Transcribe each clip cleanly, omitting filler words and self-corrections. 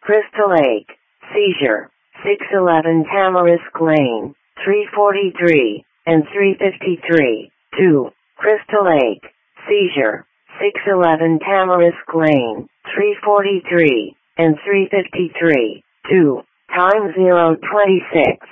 Crystal Lake, seizure, 611 Tamarisk Lane, 343, and 353, 2, Crystal Lake, seizure, 611 Tamarisk Lane, 343, and 353, 2, time 026.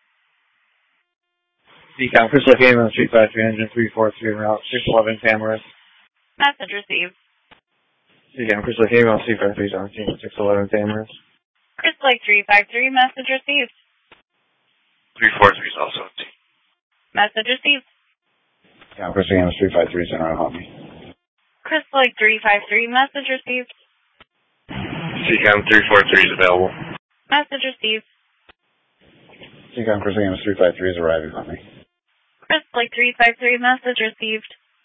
Decom, Crystal Lake Ambulance, Street 53, engine 343, route 611 Tamarisk. Message received. Decom, Crystal Lake Ambulance, Street 53, 611 Tamarisk. Crystal Lake 353, message received. 343 is also empty. Message received. Decom, Crystal Lake Ambulance, Street 53, Center Isle, help me. Crystal Lake 353, message received. Decom 343 is available. Message received. Decom, Crystal Lake Ambulance, 353 is arriving, help me. Crystal Lake 353, message received.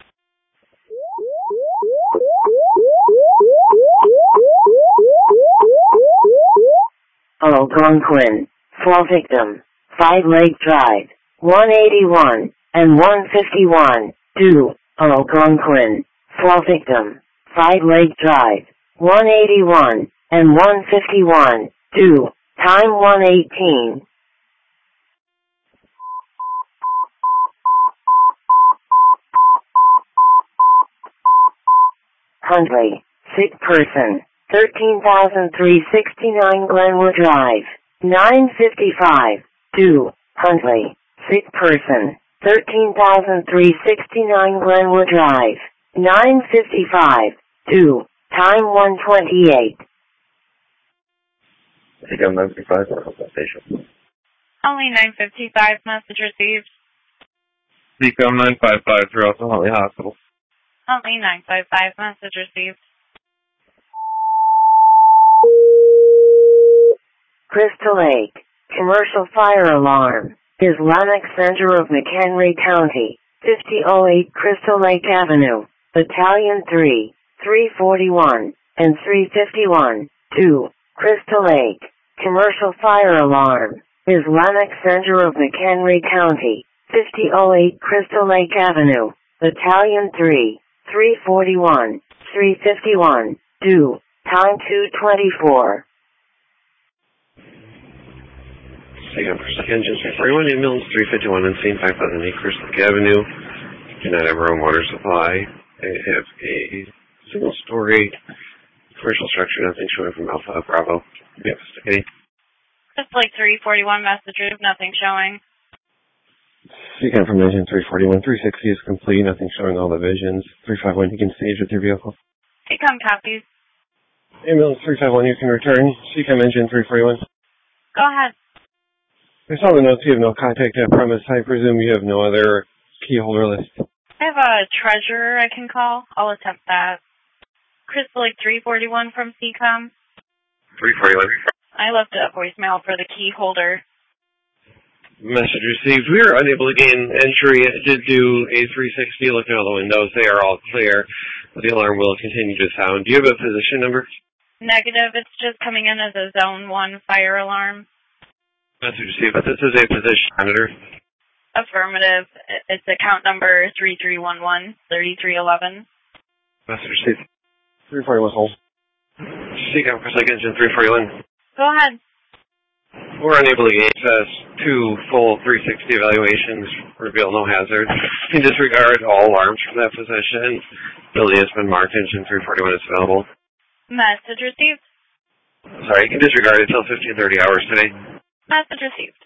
Algonquin, fall victim, 5 Lake Drive, 181, and 151, 2, Algonquin, fall victim, 5 Lake Drive, 181, and 151, 2, time 118. Huntley, sick person, 13,369 Glenwood Drive, 955, 2, Huntley, sick person, 13,369 Glenwood Drive, 955, 2, time 128. Decom 955, or help that station. Only 955, message received. Decom 955, throughout the Huntley Hospital. Only 955, message received. Crystal Lake, commercial fire alarm, Islamic Center of McHenry County, 5008 Crystal Lake Avenue, Battalion 3, 341, and 351, 2, Crystal Lake, commercial fire alarm, Islamic Center of McHenry County, 5008 Crystal Lake Avenue, Battalion 3, 341, 351, 2, time 224. Decom, Crystal Lake Engine 341, ambulance 351 on scene 5008 Crystal Lake Avenue. United Road Water Supply. They have a single-story commercial structure, nothing showing from Alpha Bravo. Yes, okay. Crystal Lake 341, message received, nothing showing. Decom from engine 341, 360 is complete, nothing showing all the visions. 351, you can stage with your vehicle. Decom copies. Ambulance 351, you can return. Decom engine 341. Go ahead. I saw the notes, you have no contact at premise. I presume you have no other key holder list. I have a treasurer I can call. I'll attempt that. Crystal Lake 341 from CCOM. 341. I left a voicemail for the key holder. Message received. We are unable to gain entry. I did do a 360 looking at all the windows. They are all clear. But the alarm will continue to sound. Do you have a position number? Negative. It's just coming in as a Zone 1 fire alarm. Message received. But this is a position monitor. Affirmative. It's account number 3311-3311. Message received. 341 hold. Decom Crystal Lake Engine 341. Go ahead. We're unable to gain access to full 360 evaluations. Reveal no hazard. You can disregard all alarms from that position. Building has been marked. Engine 341 is available. Message received. Sorry, you can disregard it until 15:30 hours today. Message received.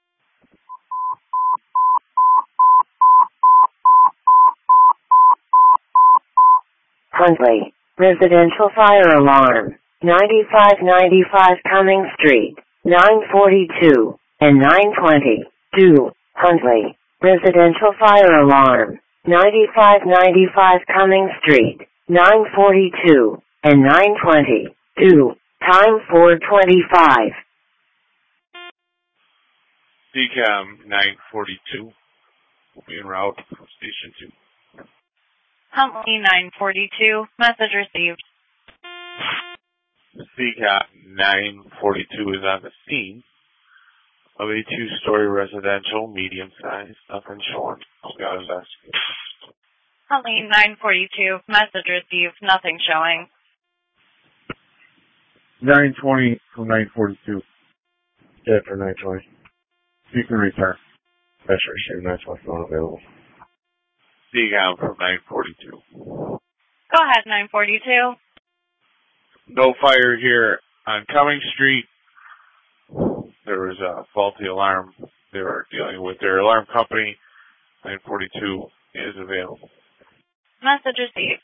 Huntley, residential fire alarm, 9595 Cumming Street, 942, and 920, 2, Huntley, residential fire alarm, 9595 Cumming Street, 942, and 920, 2, time 425. Decom 942 will be en route from Station 2. Huntley 942, message received. Decom 942 is on the scene of a two-story residential, medium-sized, nothing short. We got investigated. Huntley 942, message received, nothing showing. 920 from 942. Yeah, for 920. You can return. That's for sure. 920 phone available. Seacom from 942. Go ahead, 942. No fire here on Cumming Street. There was a faulty alarm. They were dealing with their alarm company. 942 is available. Message received.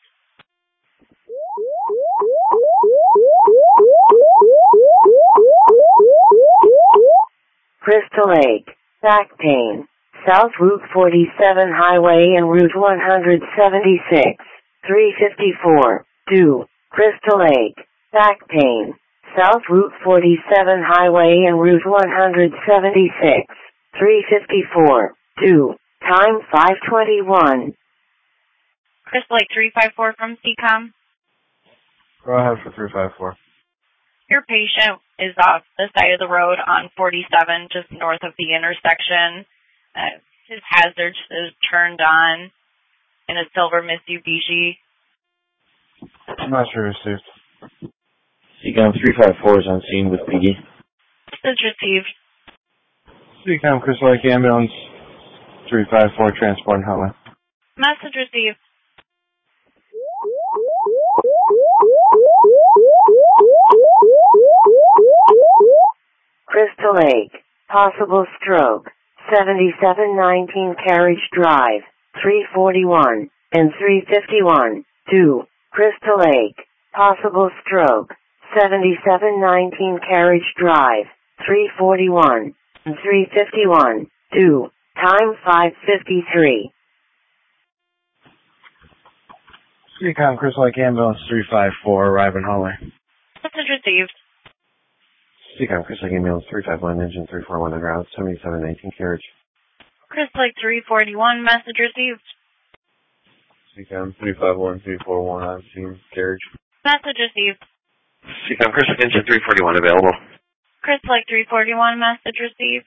Crystal Lake, back pain, South Route 47 Highway and Route 176, 354, due, Crystal Lake, back pain, South Route 47 Highway and Route 176, 354, due, time 5:21. Crystal Lake 354 from CCOM. Go ahead for 354. Your patient is off the side of the road on 47, just north of the intersection. His hazards is turned on in a silver Mitsubishi. I'm not sure received. Seacom 354 is on scene with Piggy. Message received. Seacom Crystal Lake Ambulance 354 transport and hotline. Message received. Crystal Lake, possible stroke, 7719 Carriage Drive, 341 and 351, due, Crystal Lake, possible stroke, 7719 Carriage Drive, 341 and 351, due, time 5:53. Seacom Crystal Lake Ambulance 354 arriving hallway. Message received. Seacom Crystal Lake Ambulance 351 engine 341 en route 7719 carriage. Crystal Lake 341, message received. Seacom 351 341 on scene carriage. Message received. Seacom Crystal Lake engine 341 available. Crystal Lake 341, message received.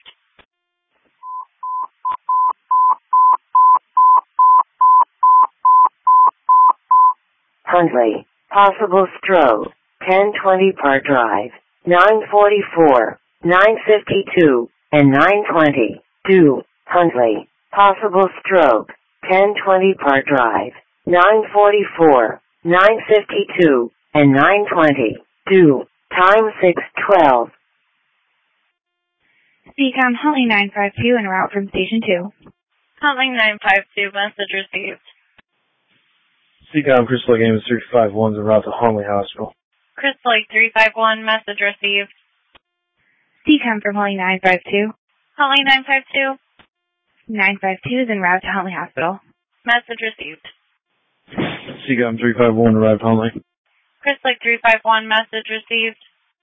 Huntley, possible stroke, 1020 Park Drive, 944, 952, and 920, due, Huntley, possible stroke, 1020 Park Drive, 944, 952, and 920, due, time 6:12. CCOM Huntley 952 en route from Station 2. Huntley 952, message received. Seacom Crystal Lake Ambulance 351 en route to Huntley Hospital. Crystal Lake 351, message received. CCOM from Huntley 952. Huntley 952, 952 is en route to Huntley Hospital. message received. Seacom 351 arrived Huntley. Crystal Lake 351, message received.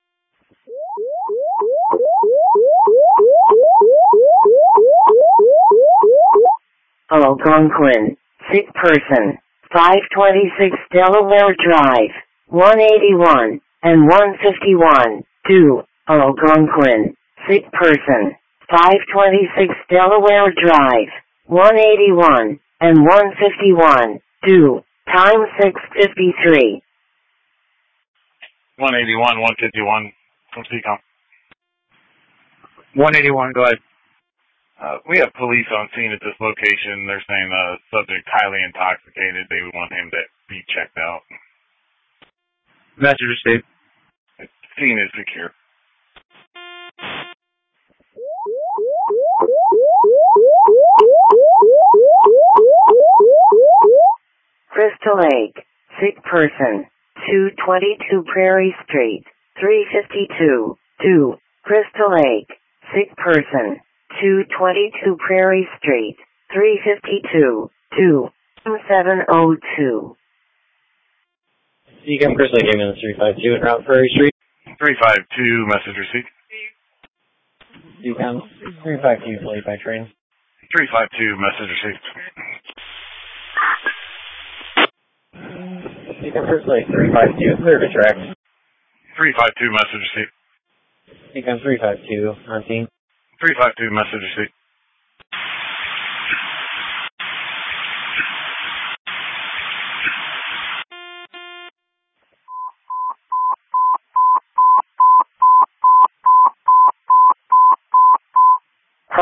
Algonquin, sick person, 526 Delaware Drive, 181 and 151, due, Algonquin, sick person, 526 Delaware Drive, 181 and 151, due, time 6:53. 181, 151 from CCOM. 181, go ahead. We have police on scene at this location. They're saying the subject highly intoxicated. They would want him to be checked out. Message received. Scene is secure. Crystal Lake, sick person, 222 Prairie Street, 352, due, Crystal Lake, sick person, 222 Prairie Street, 352, due, 702. Seacom Crystal Lake Ambulance 352 en route Prairie Street. 352, message received. Seacom 352 late by train. 352, message received. Seacom Crystal Lake 352 clear to track. 352, message received. Seacom 352 on scene. 352, message received.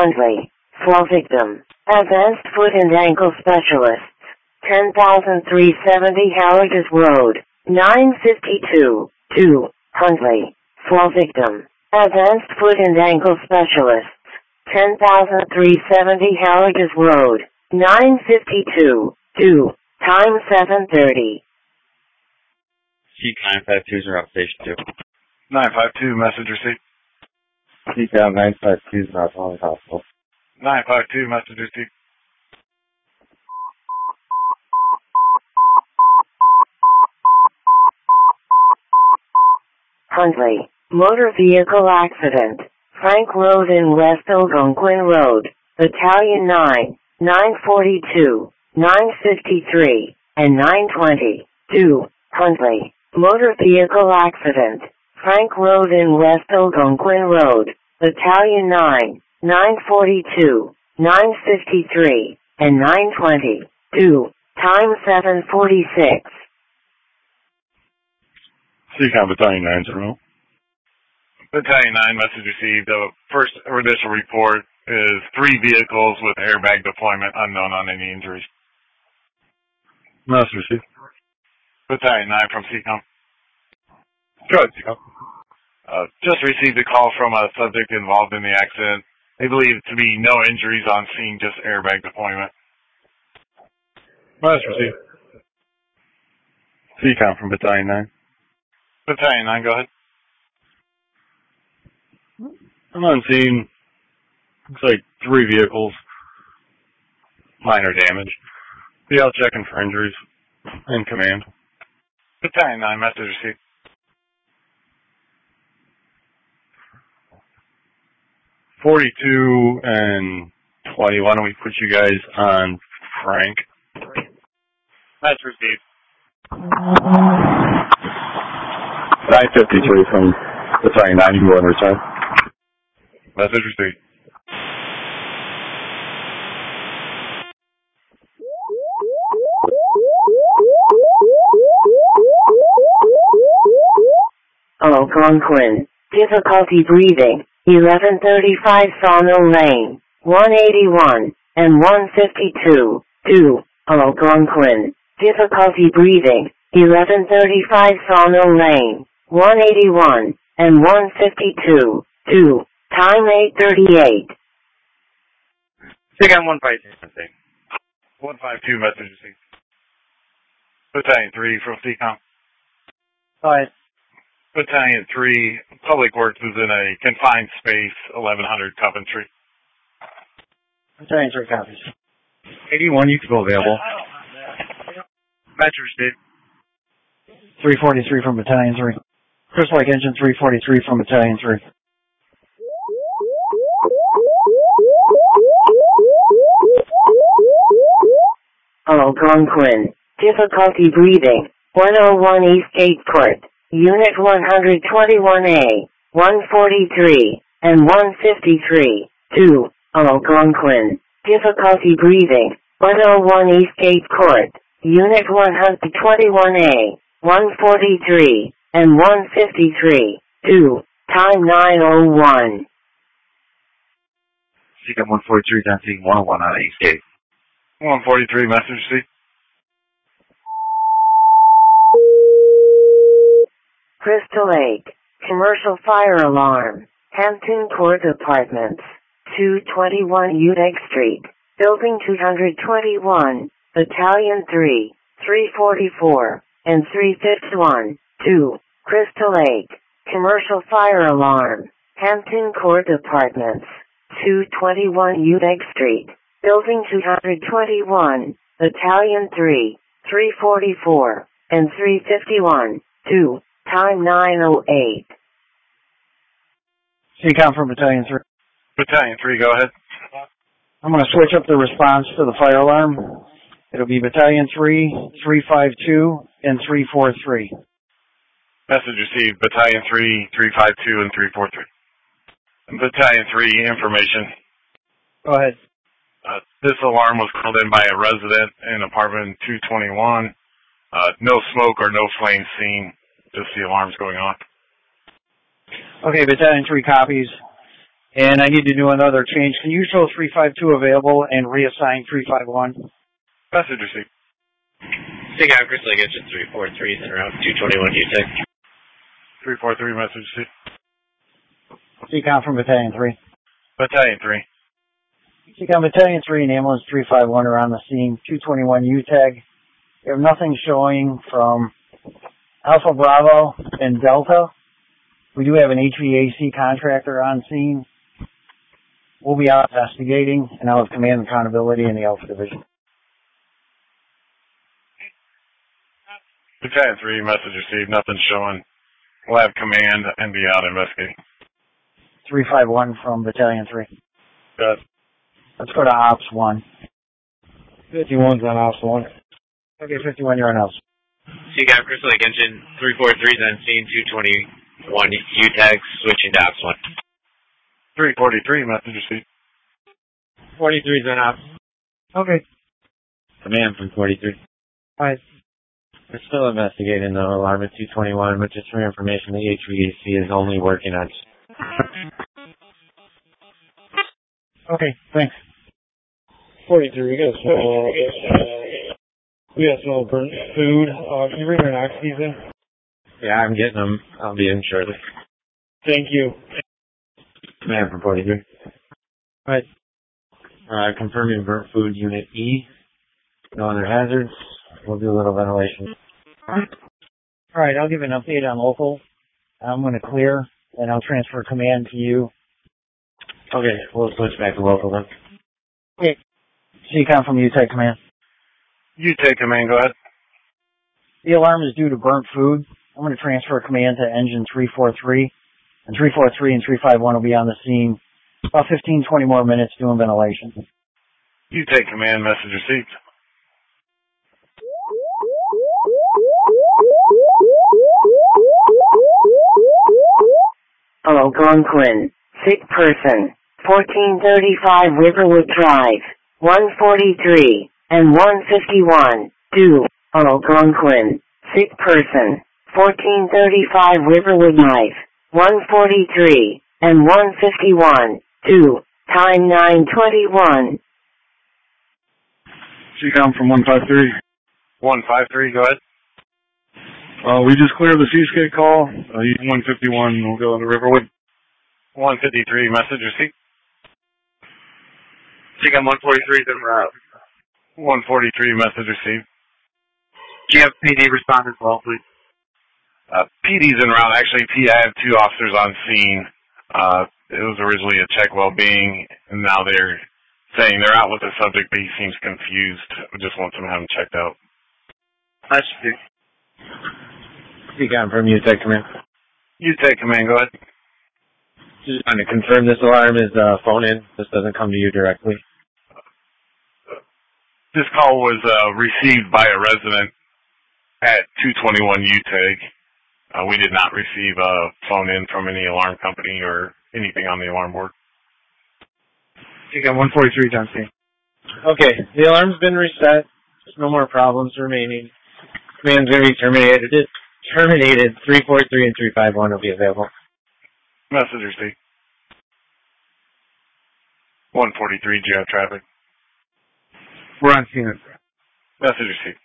Hundley. Fall victim. Advanced foot and ankle specialists. 10,370 Halliges Road. 952. 2. Hundley. Fall victim. Advanced foot and ankle specialists. 10,370 Halliges Road. 952. 2. Time 7:30. Seek 952s are out station 2. 952, message received. Seek out 952s in Route Holly Hospital. 952, message received. Hundley. Motor vehicle accident. Frank Road in West Algonquin Road. Battalion 9, 942, 953, and 920. 2. Hundley. Motor vehicle accident. Frank Road in West Algonquin Road. Battalion 9, 942, 953, and 920. 2. Time 7:46. Seacom Battalion 9-0. Battalion 9, message received. The first initial report is 3 vehicles with airbag deployment, unknown on any injuries. Message received. Battalion 9 from Seacom. Go ahead, Seacom. Just received a call from a subject involved in the accident. They believe to be no injuries on scene, just airbag deployment. Message received. Seacom from Battalion 9. Battalion 9, go ahead. I'm on scene. Looks like 3 vehicles. Minor damage. Be out checking for injuries. In command. Battalion 9, message received. .42 and 20. Why don't we put you guys on Frank? Message received. 953 from Battalion 9. You can go and return. Message received. Algonquin. Difficulty breathing. 1135 Sawmill Lane. 181 and 152. 2. Algonquin. Difficulty breathing. 1135 Sawmill Lane. 181 and 152. 2. Time 8:38. Seacom 152. 152, message received. Battalion 3 from Seacom. Alright. Battalion 3, Public Works is in a confined space, 1100 Coventry. Battalion 3 copies. 81, you can go available. Message received. 343 from Battalion 3. Crystal Lake Engine 343 from Battalion 3. Algonquin. Difficulty breathing. 101 East Gate Court. Unit 121A. 143 and 153. 2. Algonquin. Difficulty breathing. 101 East Gate Court. Unit 121A. 143 and 153. 2. Time 9:01. Seacom 143 down seeing 101 on East Gate. 143, message received. Crystal Lake. Commercial fire alarm. Hampton Court Apartments. 221 Udeck Street. Building 221. Battalion 3. 344. And 351. 2. Crystal Lake. Commercial fire alarm. Hampton Court Apartments. 221 Udeck Street. Building 221. Battalion 3. 344. And 351. 2. Time 9:08. Seacom from Battalion 3. Battalion 3, go ahead. I'm going to switch up the response to the fire alarm. It'll be Battalion 3, 352, and 343. Message received. Battalion 3, 352, and 343. Battalion 3, information. Go ahead. This alarm was called in by a resident in apartment 221. No smoke or no flames seen. Just the alarms going on. Okay, Battalion 3 copies. And I need to do another change. Can you show 352 available and reassign 351? Message received. Seacom Crystal Lake Engine 343 is en route 221 UTEC. 343, message received. Seacom from Battalion 3. Battalion 3. Seacom Battalion 3 and Ambulance 351 are on the scene. 221 UTEG. We have nothing showing from Alpha Bravo and Delta. We do have an HVAC contractor on scene. We'll be out investigating, and I'll have command and accountability in the Alpha Division. Battalion 3, message received. Nothing showing. We'll have command and be out investigating. 351 from Battalion 3. Good. Let's go to Ops 1. 51's on Ops 1. Okay, 51, you're on Ops. Seacom Crystal Lake Engine 343 is on scene 221 UTEC, switching to Ops 1. 343, message received. 43 is on Ops. Okay. Command from 43. Alright. We're still investigating the alarm at 221, but just for your information, the HVAC is only working on... Okay, thanks. 43, we got some burnt food. Can you bring your oxys in? Yeah, I'm getting them. I'll be in shortly. Thank you. Command from 43. Right. Confirming burnt food unit E. No other hazards. We'll do a little ventilation. Alright, I'll give an update on local. I'm going to clear, and I'll transfer command to you. Okay, we'll switch back to local then. Okay. Seacom from UTEC command. UTEC command, go ahead. The alarm is due to burnt food. I'm going to transfer command to engine 343. And 343 and 351 will be on the scene about 15, 20 more minutes doing ventilation. UTEC command, message received. Algonquin, sick person, 1435 Riverwood Drive, 143 and 151, due, Algonquin, sick person, 1435 Riverwood Drive, 143 and 151, due, time 9:21. Seacom from 153. 153, go ahead. We just cleared the Seascape call. 151 will go to Riverwood. 153, message received. Seacom 143 is en route. 143, message received. Do you have PD respond as well, please? PD's en route. Actually, I have two officers on scene. It was originally a check well-being, and now they're saying they're out with the subject, but he seems confused. We just want them to have him checked out. That's good. Seacom from UTEC command. UTEC command, go ahead. Just trying to confirm this alarm is phone in. This doesn't come to you directly. This call was received by a resident at 221 UTEG. We did not receive a phone in from any alarm company or anything on the alarm board. Seacom 143 John C. Okay, the alarm's been reset. There's no more problems remaining. Command's going to be terminated. 343 and 351 will be available. Message received. 143, do you have traffic? We're on scene. Message received.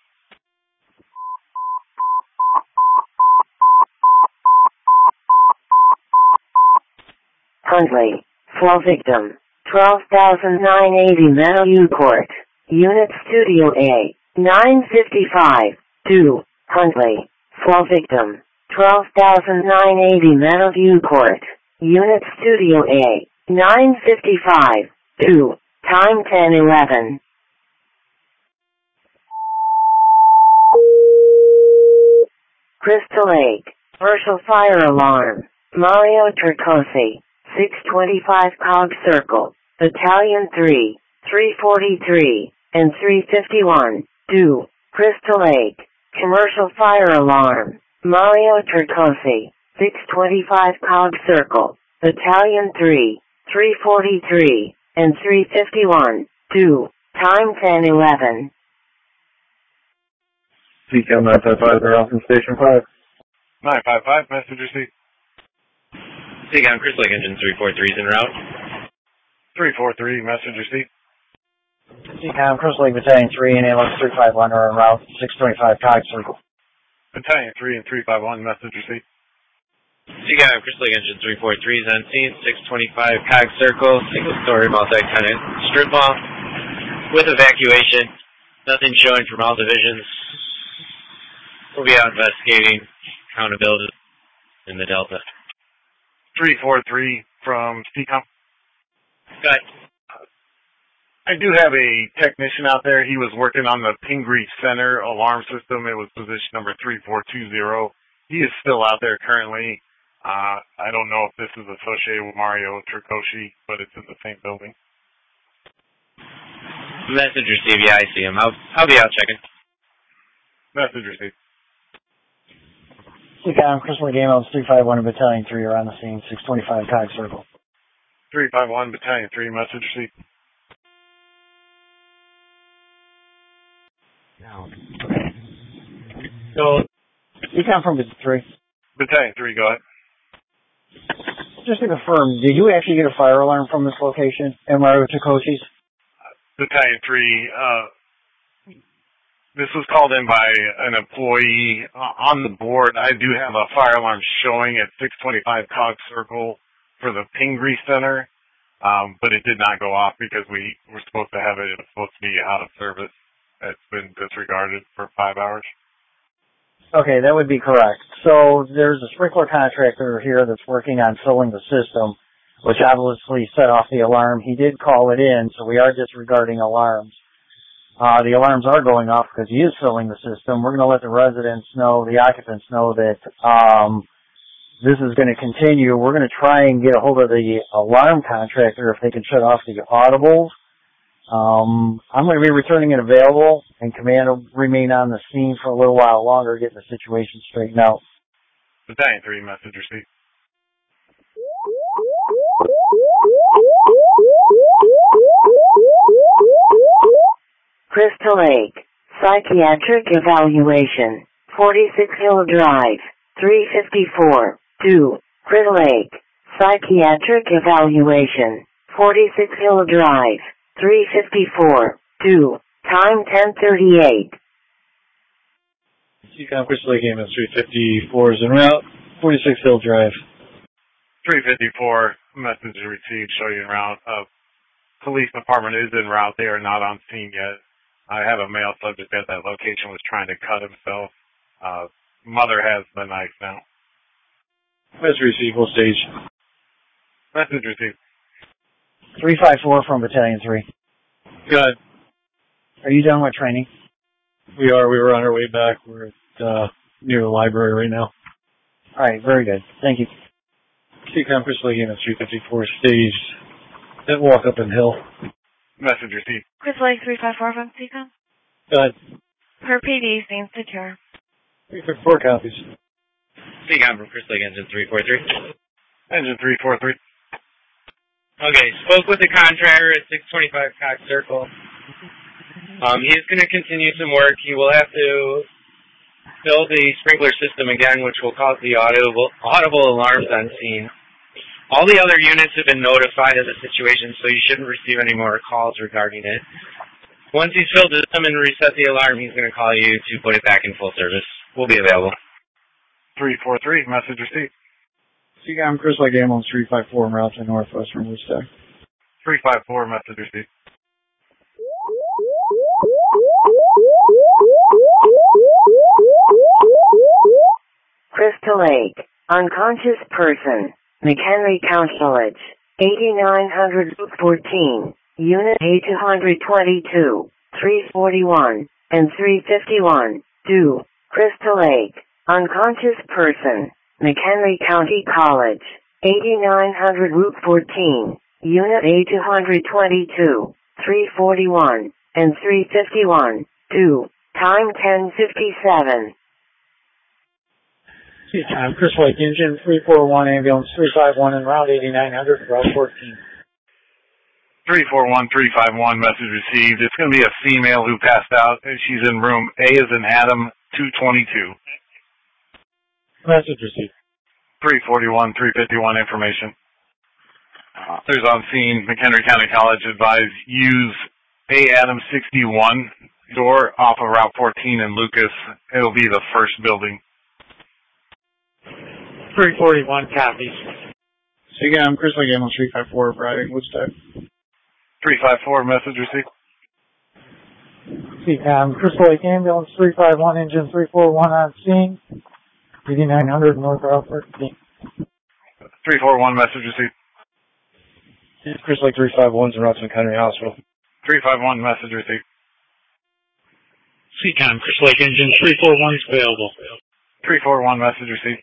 Huntley, flow victim, 12,980 Meadowview Court, Unit Studio A, 955, 2, Huntley, flow victim, 12,980 Meadowview Court, Unit Studio A, 955, 2, time 10:11. Crystal Lake, commercial fire alarm, Mario Turcosi, 625 Cog Circle, Battalion 3, 343, and 351, due, Crystal Lake, commercial fire alarm, Mario Turcosi, 625 Cog Circle, Battalion 3, 343, and 351, due, time 10:11. Seacom 955, they're off from Station 5. 955, message received. Seacom Crystal Lake Engine 343 is en route. 343, message received. CCOM, Crystal Lake Battalion 3 and ambulance 351 are en route 625 Cog Circle. Battalion 3 and 351, message received. CCOM, Crystal Lake Engine 343 is on scene, 625 Cog Circle, single-story multi-tenant strip mall with evacuation. Nothing showing from all divisions. We'll be out investigating accountability in the Delta. 343 from CCOM. Go ahead. I do have a technician out there. He was working on the Pingree Center alarm system. It was position number 3420. He is still out there currently. I don't know if this is associated with Mario Tricoshi, but it's in the same building. Message received. Yeah, I see him. I'll be out checking. Message received. CCOM, Crystal Lake ambulance 351 and Battalion 3 are on the scene, 625 Cog Circle. 351, Battalion 3, message received. So, CCOM from Battalion 3. Battalion 3, go ahead. Just to confirm, did you actually get a fire alarm from this location, Mario Tricoshi's? Battalion 3, this was called in by an employee on the board. I do have a fire alarm showing at 625 Cog Circle for the Pingree Center, but it did not go off because we were supposed to have it. It was supposed to be out of service. It's been disregarded for 5 hours. Okay, that would be correct. So there's a sprinkler contractor here that's working on filling the system, which obviously set off the alarm. He did call it in, so we are disregarding alarms. The alarms are going off because he is filling the system. We're going to let the residents know, the occupants know that this is going to continue. We're going to try and get a hold of the alarm contractor if they can shut off the audibles. I'm going to be returning it available, and command will remain on the scene for a little while longer, getting the situation straightened out. Battalion 3, message received. Crystal Lake, psychiatric evaluation, 46 Hill Drive, 354, 2, Crystal Lake, psychiatric evaluation, 46 Hill Drive, 354, 2, time 10:38. CCOM, Crystal Lake ambulance 354 is en route, 46 Hill Drive. 354, message received, show you en route. Police department is en route. They are not on scene yet. I have a male subject at that location was trying to cut himself. Mother has the knife now. Message received, full stage. Message received. 354 from Battalion 3. Good. Are you done with training? We are. We were on our way back. We're at near the library right now. All right, very good. Thank you. CCOM, Crystal Lake ambulance 354 staged. Then walk up in hill. Message received. Crystal Lake 354 from CCOM. Good. Per PD, seems secure. 354 copies. CCOM from Crystal Lake Engine 343. Engine 343. Okay, spoke with the contractor at 625 Cog Circle. He's going to continue some work. He will have to fill the sprinkler system again, which will cause the audible alarms on scene. All the other units have been notified of the situation, so you shouldn't receive any more calls regarding it. Once he's filled the system and reset the alarm, he's going to call you to put it back in full service. We'll be available. 343, message received. CCOM, Crystal Lake ambulance 354 en route to northwestern Woodstock. 354, message received. Crystal Lake, unconscious person, McHenry Councilage, 8900 14, Unit A222, 341, and 351, 2, Crystal Lake, unconscious person, McHenry County College, 8900 Route 14, Unit A222, 341, and 351, 2, time 10:57. CCOM, Crystal Lake Engine 341, ambulance 351 en route 8900, route 14. 341, 351, message received. It's going to be a female who passed out. She's in room A as in Adam, 222. Message received. 341, 351 information. There's on scene, McHenry County College advised use A. Adams 61 door off of Route 14 in Lucas. It'll be the first building. 341 copies. CCOM, Chris Lake Ambulance 354 arriving. Woodstock. 354, message received. CCOM, Chris Lake Ambulance 351, engine 341 on scene. 8900 North Route 13. 341, message received. Chris Lake 351's in Route to McHenry Hospital. 351, message received. CCOM, Chris Lake engine 341 is available. 341, message received.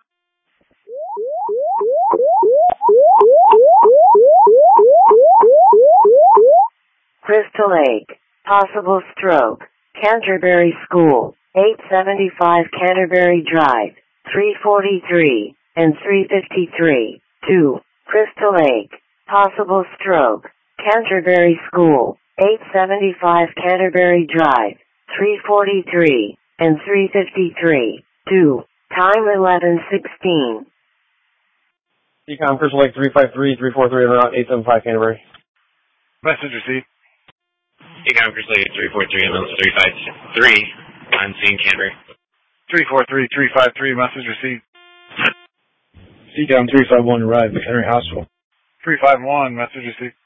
Crystal Lake, possible stroke, Canterbury School, 875 Canterbury Drive, 343 and 353, 2, Crystal Lake, possible stroke, Canterbury School, 875 Canterbury Drive, 343 and 353, 2, time 11:16. CCOM, Crystal Lake 353, 343 around 875 Canterbury. Message received. CCOM, Crystal Lake 343, ambulance 353, on scene Canterbury. 343, 353, message received. CCOM 351 arrived at McHenry Hospital. 351, message received.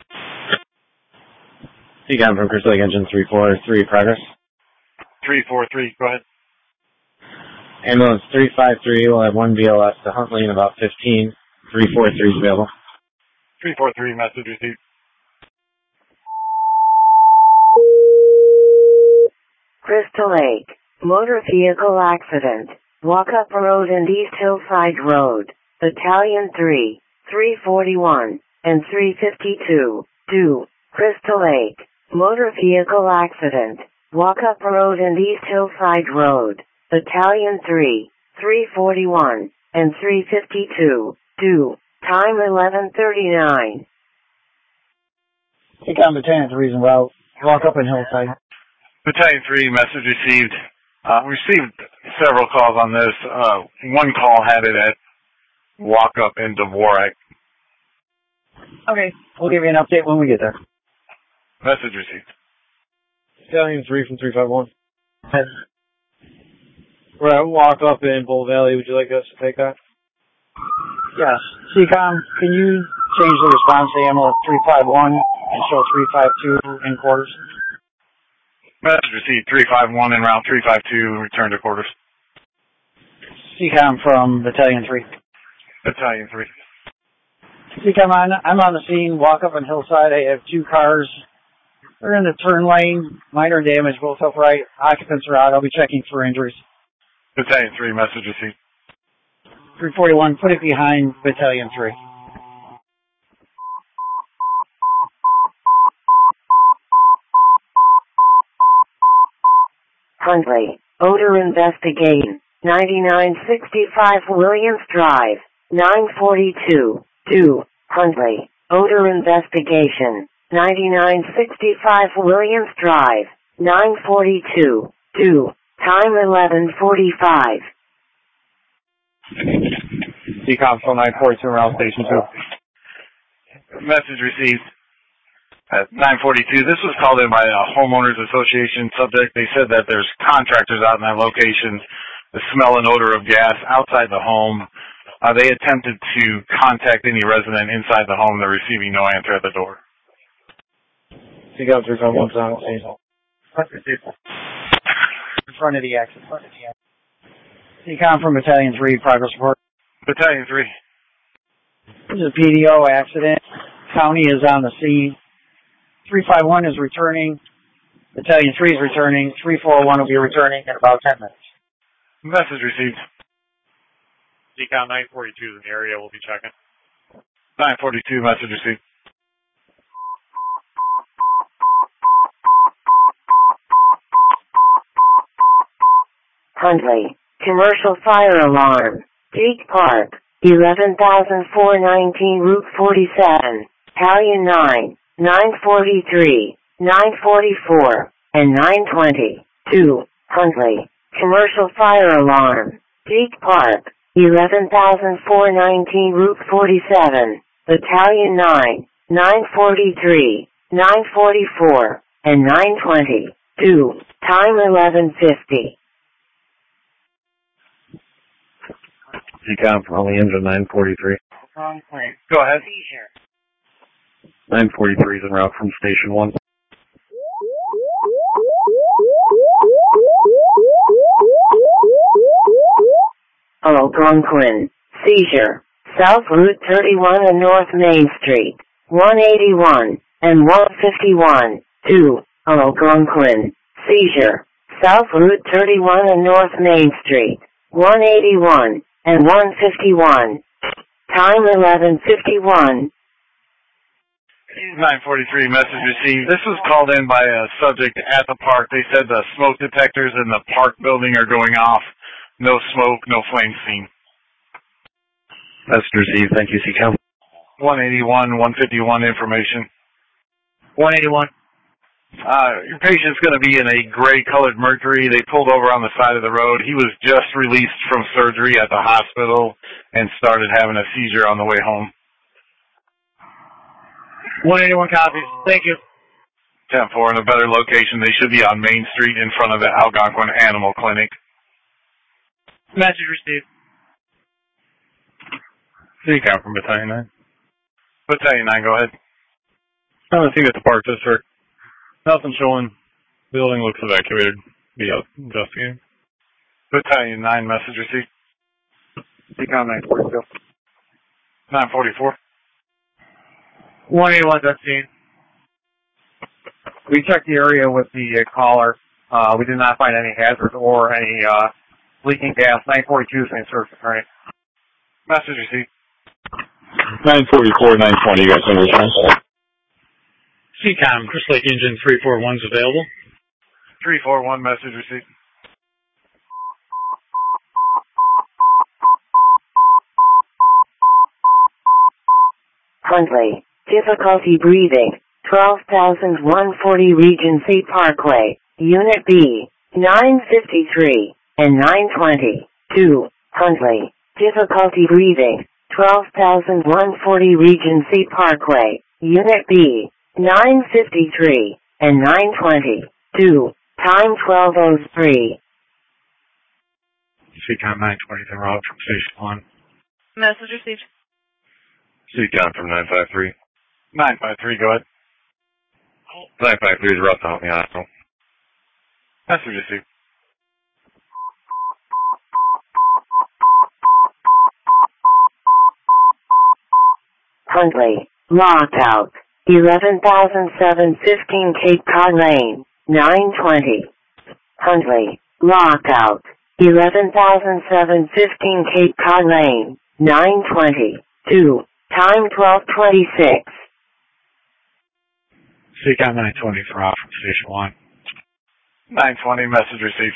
CCOM from Crystal Lake engine 343, progress. 343, go ahead. Ambulance 353 will have one BLS to Huntley in about 15. 343 is available. 343, message received. Crystal Lake, motor vehicle accident, Walkup Road and East Hillside Road, Battalion 3, 341, and 352, 2, Crystal Lake, motor vehicle accident, Walkup Road and East Hillside Road, Battalion 3, 341, and 352, 2, time 11:39. CCOM, Battalion 3 is en route. Walkup and Hillside. Battalion 3, message received. Received several calls on this. One call had it at Walkup and Dvorak. Okay, we'll give you an update when we get there. Message received. Battalion 3 from 351. We're at Walkup in Bull Valley. Would you like us to take that? Yes. CCOM, can you change the response to AMO 351 and show 352 in quarters? Message received. 351 en route. 352 return to quarters. CCOM from Battalion 3. Battalion 3. CCOM, I'm on the scene. Walkup and Hillside. I have two cars. They're in the turn lane. Minor damage, both upright. Occupants are out. I'll be checking for injuries. Battalion 3, message received. 341, put it behind Battalion 3. Huntley, odor investigation, 9965 Williams Drive, 942, 2, Huntley, odor investigation, 9965 Williams Drive, 942, 2, time 11:45. CCOM phone 942 around station 2. Message received at 9:42. This was called in by a homeowners association subject. They said that there's contractors out in that location that smell an odor of gas outside the home. They attempted to contact any resident inside the home. They're receiving no answer at the door. CCOM 351's on scene. In front of the exit. CCOM from Battalion 3, progress report. Battalion 3. This is a PDO accident. County is on the scene. 351 is returning. Battalion 3 is returning. 341 will be returning in about 10 minutes. Message received. CCOM 942 is in the area. We'll be checking. 942, message received. Huntley, commercial fire alarm, Peak Park, 11,419 Route 47, Battalion 9, 943, 944, and 920, 2, Huntley, commercial fire alarm, Peak Park, 11,419 Route 47, Battalion 9, 943, 944, and 920. 2. Time 11:50. Decom from Holy Engine 943. Wrong plane. Go ahead. Seizure. 943 is en route from Station 1. Algonquin. Seizure. South Route 31 and North Main Street. 181 and 151. 2. Algonquin. Seizure. South Route 31 and North Main Street. 181 and 151. Time 11:51. 943 message received. This was called in by a subject at the park. They said the smoke detectors in the park building are going off. No smoke, no flame seen. Message received. Thank you, Decom. 181, 151 information. 181. Your patient's going to be in a gray-colored Mercury. They pulled over on the side of the road. He was just released from surgery at the hospital and started having a seizure on the way home. 181 copies. Thank you. 10-4 in a better location. They should be on Main Street in front of the Algonquin Animal Clinic. Message received. Decom from Battalion 9. Battalion 9, go ahead. I'm a team at the Park District. Nothing showing. Building looks evacuated. Be out investigating. Battalion 9, message received. Decom 942. 944. 181's on scene. We checked the area with the caller. We did not find any hazards or any leaking gas. 942 is in search attorney. Message received. 944, 920, you guys understand? CCOM, Crystal Lake Engine 341 is available. 341, message received. Huntley. Difficulty breathing. 12,140 Regency Parkway. Unit B. 953 and 920. 2. Huntley. Difficulty breathing. 12,140 Regency Parkway. Unit B. 953 and 920. 2. Time 12:03. CCOM 920 en route from Station 1. Message received. CCOM from 953. 953, go ahead. 953 is route to Huntley Hospital. Message received. Huntley. Lockout. 11,715 Cape Cod Lane. 920. Huntley. Lockout. 11,715 Cape Cod Lane. 920. 2. Time 12:26. CCOM 920 is en route from Station 1. 920, message received.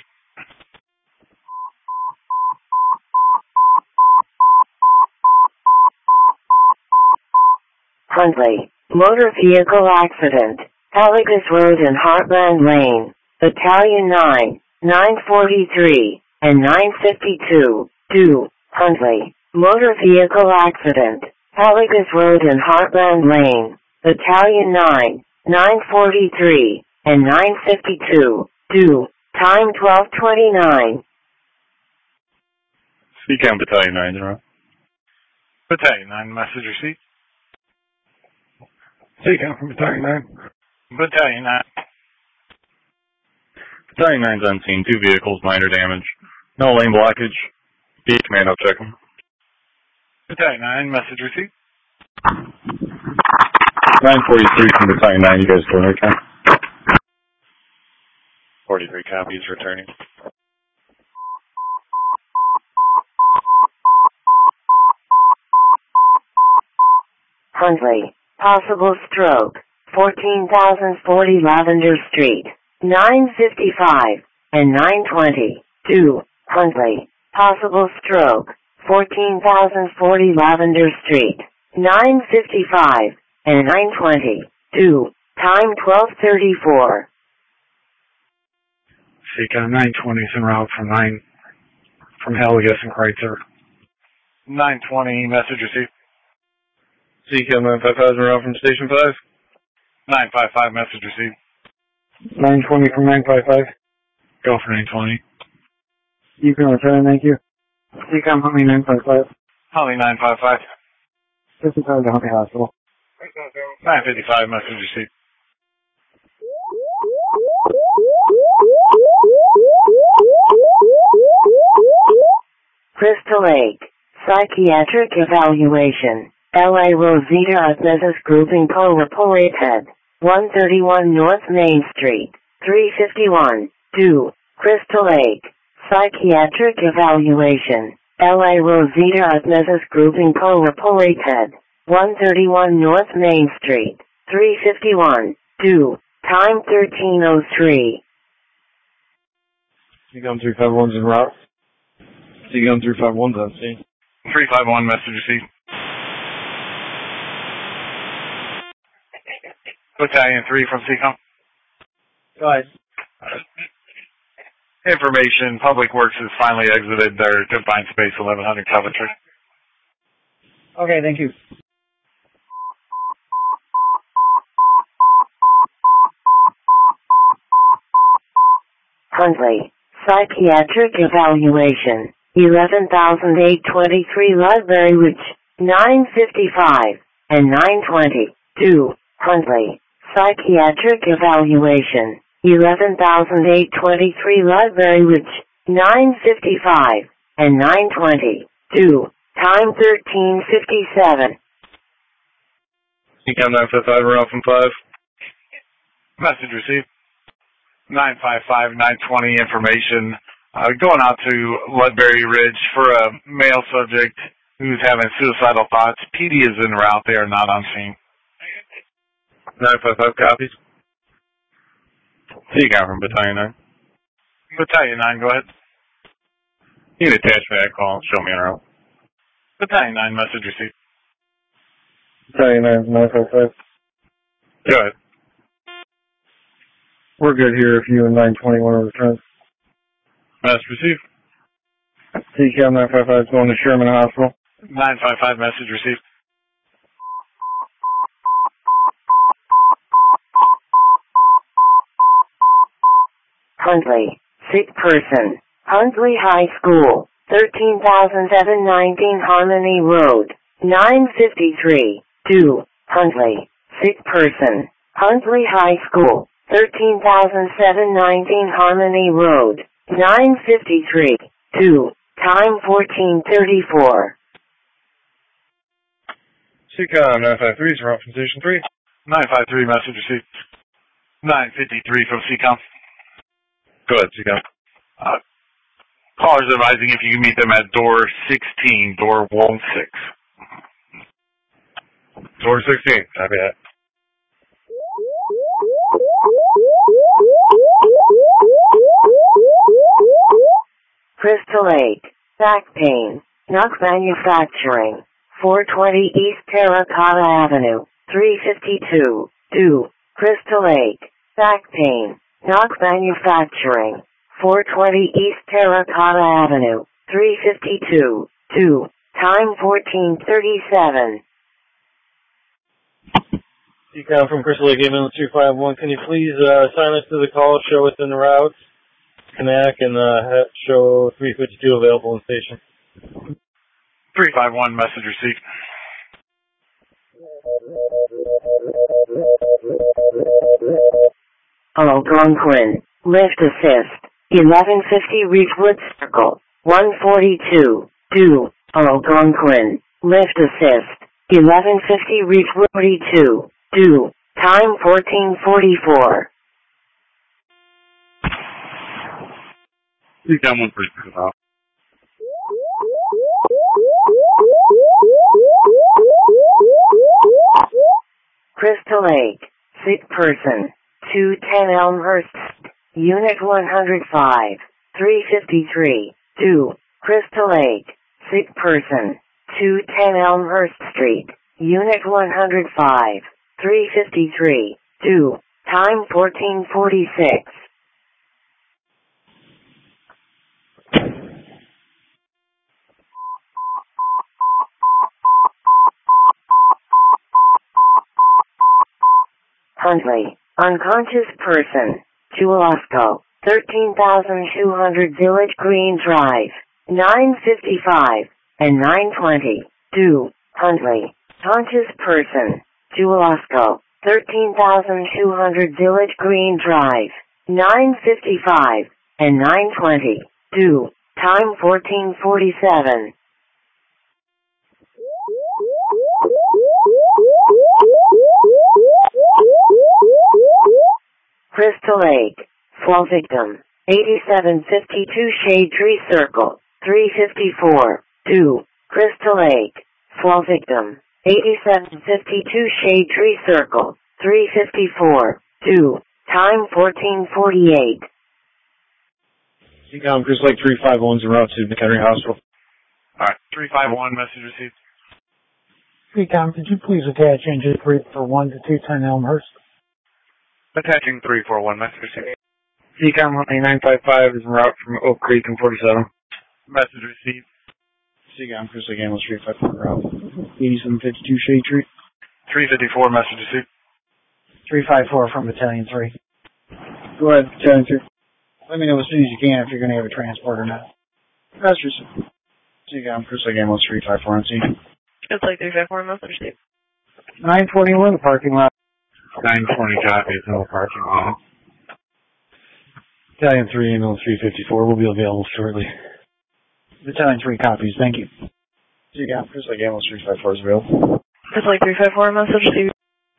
Huntley. Motor vehicle accident. Heligus Road and Heartland Lane. Battalion 9, 943, and 952. 2. Huntley. Motor vehicle accident. Heligus Road and Heartland Lane. Battalion 9, 943, and 952. 2. Time 12:29. CCOM Battalion 9 en route. Battalion 9, message received. CCOM from Battalion 9. Battalion 9. Battalion 9's on scene. 2 vehicles, minor damage. No lane blockage. Be commando check them. Battalion 9, message received. 943 from Battalion 9, you guys doing okay? 43 copies returning. Huntley. Possible stroke. 14,040 Lavender Street. 955 and 920. 2. Huntley. Possible stroke. 14,040 Lavender Street. 955 and 920. 2. Time 12:34. CCOM 920 is en route from Heligus and Kreitzer. 920, message received. CCAM 955 around from Station 5. 955, message received. 920 from 955. Go for 920. You can return, thank you. CCAM Huntley 955. Huntley 955. 55 to Huntley Hospital. 955, message received. Crystal Lake, psychiatric evaluation. LA Rosita Osmesis Grouping Polated, 131 North Main Street, 351, 2, Crystal Lake, psychiatric evaluation. LA Rosita Osmesis Grouping Polated, 131 North Main Street, 351, 2, time 13:03. CCAM 351's en route. CCAM 351's on scene. 351, message received. Battalion 3 from CCOM. Go ahead. Information, Public Works has finally exited their confined space 1100 Coventry. Okay, thank you. Huntley, psychiatric evaluation. 11,823 Ludbury Ridge, 955 and 920. 2, Huntley, psychiatric evaluation. 11,823 Ludbury Ridge, 955 and 920. 2, time 13:57. CCAM 955 around from 5. Message received. 955, 920 information. Going out to Ludbury Ridge for a male subject who's having suicidal thoughts. PD is en route. They are not on scene. 955 copies. CCAM from Battalion 9. Battalion 9, go ahead. You can attach me that call and show me en route. Battalion 9, message received. Battalion 9 955. Go ahead. We're good here if you and 920 want to return. Message received. CCAM 955 is going to Sherman Hospital. 955, message received. Huntley, sick person. Huntley High School, 13,719 Harmony Road, 953. 2, Huntley, sick person. Huntley High School, 13,719 Harmony Road, 953. 2, time 14:34. CCAM 953 is around from Station 3. 953, message received. 953 from CCOM. Go ahead, CCAM. Callers advising if you can meet them at door 16, door 16. Door 16, copy that. Crystal Lake, back pain, Knox Manufacturing, 420 East Terracotta Avenue, 352. 2, Crystal Lake, back pain, Knox Manufacturing, 420 East Terracotta Avenue, 352. 2, time 14:37. CCAM from Crystal Lake Ambulance 251. Can you please sign us to the call, show us in the route, connect, and show 352 available in station? 351, message received. Algonquin, lift assist, 1150 Ridgewood Circle, 142. 2, Algonquin, lift assist, 1150 Ridgewood 42. 2, time 14:44. CCAM 132. Crystal Lake, sick person, 210 Elmhurst, Unit 105, 353. 2, Crystal Lake, sick person, 210 Elmhurst Street, Unit 105, 353. 2, time 14:46. Huntley. Unconscious person. Julasco. 13,200 Village Green Drive. 9:55 and 9:20. 2. Huntley. Conscious person. Julasco. 13,200 Village Green Drive. 9:55 and 9:20. 2. Time 14:47. Crystal Lake. Fall victim. 8752 Shade Tree Circle. 3:54. 2. Crystal Lake. Fall victim. 8752 Shade Tree Circle. 3:54. 2. Time 14:48. Seacom, Crystal Lake 351's en route to McHenry Hospital. Alright, 351, message received. Seacom, could you please attach engine 3 for 1 to 210 Elmhurst? Attaching 341, message received. Seacom, Huntley 955 is en route from Oak Creek and 47. Message received. Seacom, Crystal Lake Ambulance 354 en route. 8752 Shade Tree. 354, message received. 354 from Battalion 3. Go ahead, Battalion 3. Let me know as soon as you can if you're going to have a transport or not. Masters. Seacom, Crystal Lake Ambulance 354 on scene. It's like 354, message received. 921, the parking lot. 920 copies, no parking lot. Battalion 3, ambulance 354 will be available shortly. Battalion 3 copies, thank you. Seacom, Crystal Lake Ambulance 354 is available. It's like 354, message received.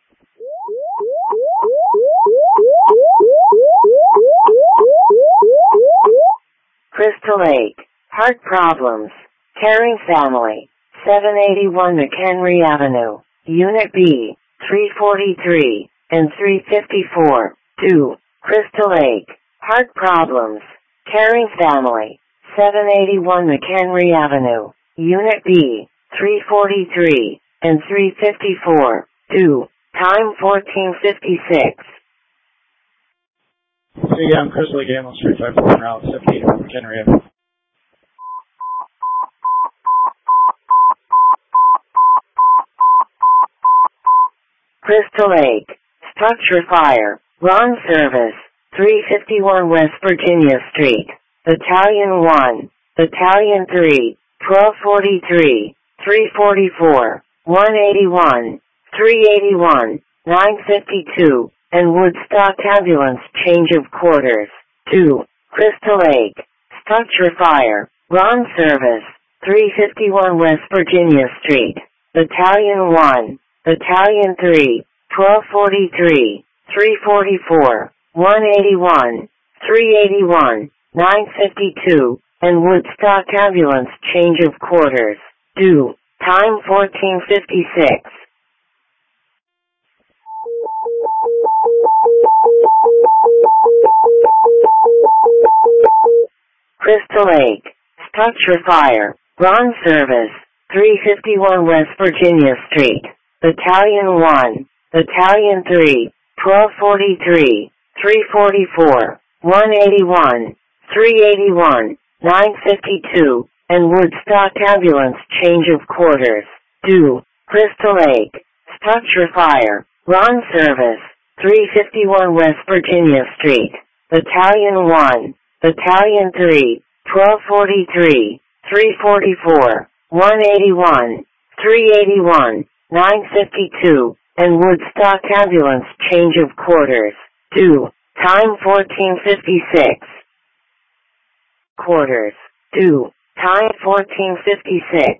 Crystal Lake. Heart problems. Caring family. 781 McHenry Avenue. Unit B. 343 and 354. 2. Crystal Lake. Heart problems. Caring family. 781 McHenry Avenue. Unit B. 343 and 354. 2. Time 14:56. Seacom, Crystal Lake Ambulance 354 en route 781 McHenry Avenue. Crystal Lake. Structure fire. Wrong service. 351 West Virginia Street. Battalion 1. Battalion 3. 1243. 344. 181. 381. 952. And Woodstock Ambulance change of quarters. 2. Crystal Lake. Structure fire. Wrong service. 351 West Virginia Street. Battalion 1. Battalion 3. 1243. 344. 181. 381. 952. And Woodstock Ambulance change of quarters. 2. Time 14:56. Crystal Lake. Structure fire. Wrong service. 351 West Virginia Street. Battalion 1. Battalion 3. 1243. 344. 181. 381. 952. And Woodstock Ambulance change of quarters. 2. Crystal Lake. Structure fire. Wrong service. 351 West Virginia Street. Battalion 1. Battalion 3. 1243. 344. 181. 381. 952. And Woodstock Ambulance change of quarters. 2. Time 14:56. Quarters. 2. Time 14:56.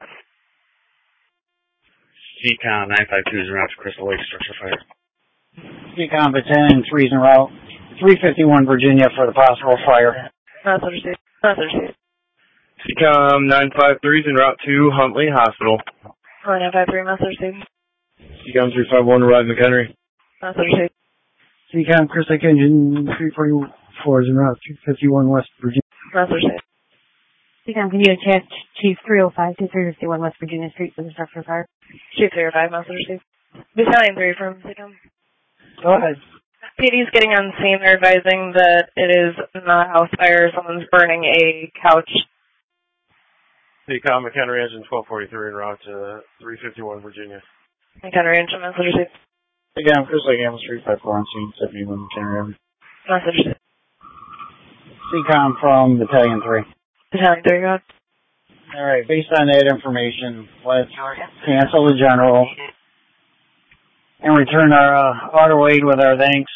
Seacom 952 is en route to Crystal Lake Structure fire. Seacom, Battalion 3 is en route. 351 Virginia for the possible fire. Message received. Message received. Seacom 953 is en route to Huntley Hospital. 953, message received. Seacom 351 arrived McHenry. Message received. Seacom, Crystal Lake Engine 344 is en route. 251 West Virginia. Message received. Seacom, can you attach Chief 305 to 351 West Virginia Street for the structure fire? Chief 305, message received. Battalion 3 from Seacom. Go ahead. PD's getting on scene. They're advising that it is not a house fire. Someone's burning a couch. Seacom, McHenry Engine 1243 en route to 351 Virginia. McHenry Engine, message received. Again, Chris Lake Ambulance 354 on scene, 71 McHenry Avenue. Message. CCOM from Battalion 3. Battalion 3, go ahead. Alright, based on that information, let's cancel the general and return our auto aid with our thanks.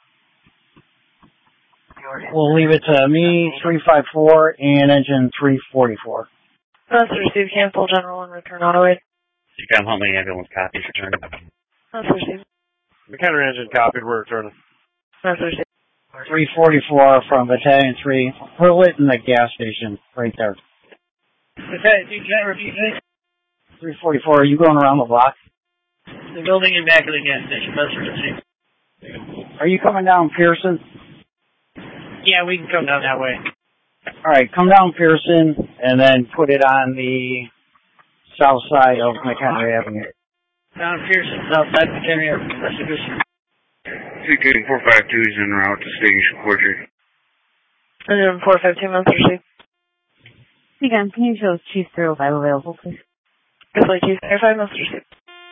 We'll leave it to me, 354, and engine 344. Message received, cancel general and return auto aid. CCOM Huntley ambulance copies returning. Message received. McHenry engine copied, we're returning. Message received. 344 from Battalion 3. We're lit in the gas station right there. Battalion 3, can I repeat this? 344, are you going around the block? The building in back of the gas station. Message received. Are you coming down Pearson? Yeah, we can come down that way. Alright, come down Pearson and then put it on the south side of McHenry Avenue. Down Pearson, south side of McHenry Avenue. Message received. CK 452 is en route to Station Quarter. Engine 452, message received. CCOM, can you show Chief 305 available, please? Chris Lake Chief 305, message received.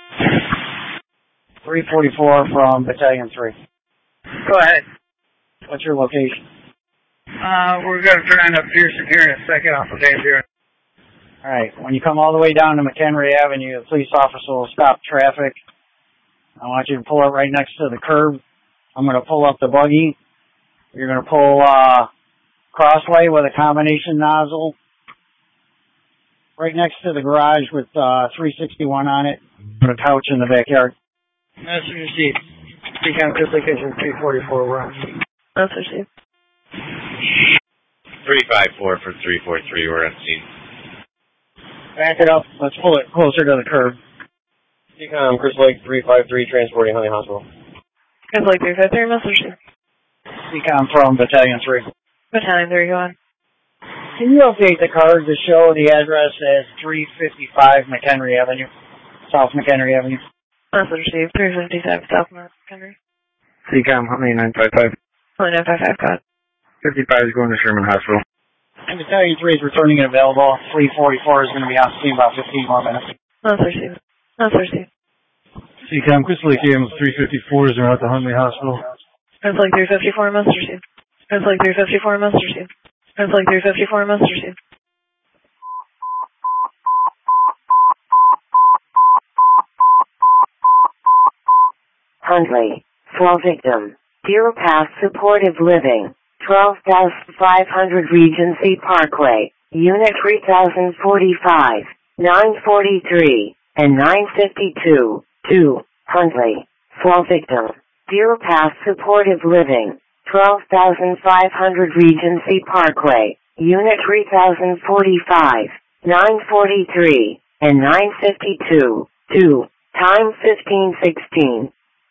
344 from Battalion 3. Go ahead. What's your location? We're going to turn up Pearson here in a second off of Van Buren. Alright, when you come all the way down to McHenry Avenue, the police officer will stop traffic. I want you to pull up right next to the curb. I'm going to pull up the buggy. You're going to pull crossway with a combination nozzle. Right next to the garage with 361 on it. Put a couch in the backyard. Message received. CCOM Chris Lake engine 344, we're on. Message received. 354 for 343, we're on scene. Back it up. Let's pull it closer to the curb. CCOM Chris Lake 353, transporting Huntley Hospital. Chris Lake 353, message received. CCOM from Battalion 3. Battalion 3, go on. Can you update the card to show the address as 355 McHenry Avenue, South McHenry Avenue? Message received, 355 South McHenry. CCOM Huntley 955. Huntley 955, go ahead. 55 is going to Sherman Hospital. And Battalion 3 is returning and available. 344 is going to be on scene about 15 more minutes. Message received. Message received. CCOM Chris Lake ambulance 354 is around the Huntley Hospital. Chris Lake 354, message received. Chris Lake 354, message received. Chris Lake 354, message received. Huntley, fall victim. Deer Pass Supportive Living, 12,500 Regency Parkway, Unit 3045, 943, and 952, 2, Huntley, fall victim. Deer Pass Supportive Living, 12,500 Regency Parkway, Unit 3045, 943, and 952, 2, time 1516.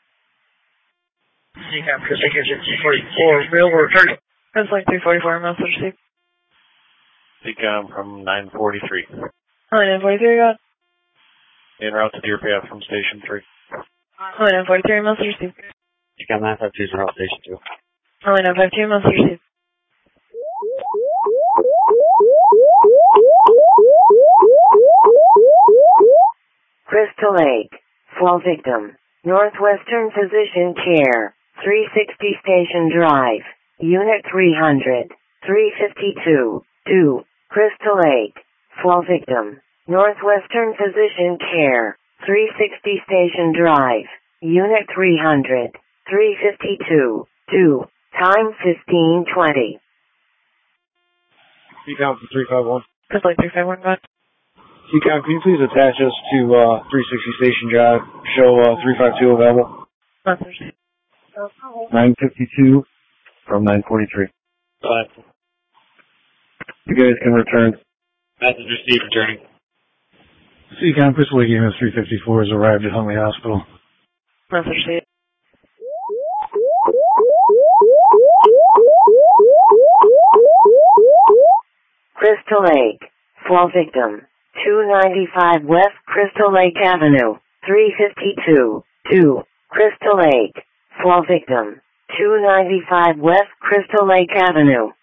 CCOM Chris Lake engine 344, real, we're returning. Chris Lake 344, message received. CCOM from 943. Huntley 943, go ahead. En route to Deer Path from Station 3. Huntley 943, message received. CCOM 952 is en route to Station 2. Huntley 952, message received. Crystal Lake, fall victim. Northwestern Physician Care, 360 Station Drive, Unit 300, 352, 2, Crystal Lake, fall victim. Northwestern Physician Care, 360 Station Drive, Unit 300, 352, 2, time 1520. CCOM from 351. Chris Lake 351, go ahead. CCOM, can you please attach us to 360 Station Drive, show 352 available? Message. 952 from 943. You guys can return. Message received, returning. CCOM Chris Lake ambulance 354 has arrived at Huntley Hospital. Message received. Crystal Lake, fall victim. 295 West Crystal Lake Avenue, 352, 2, Crystal Lake, fall victim. 295 West Crystal Lake Avenue,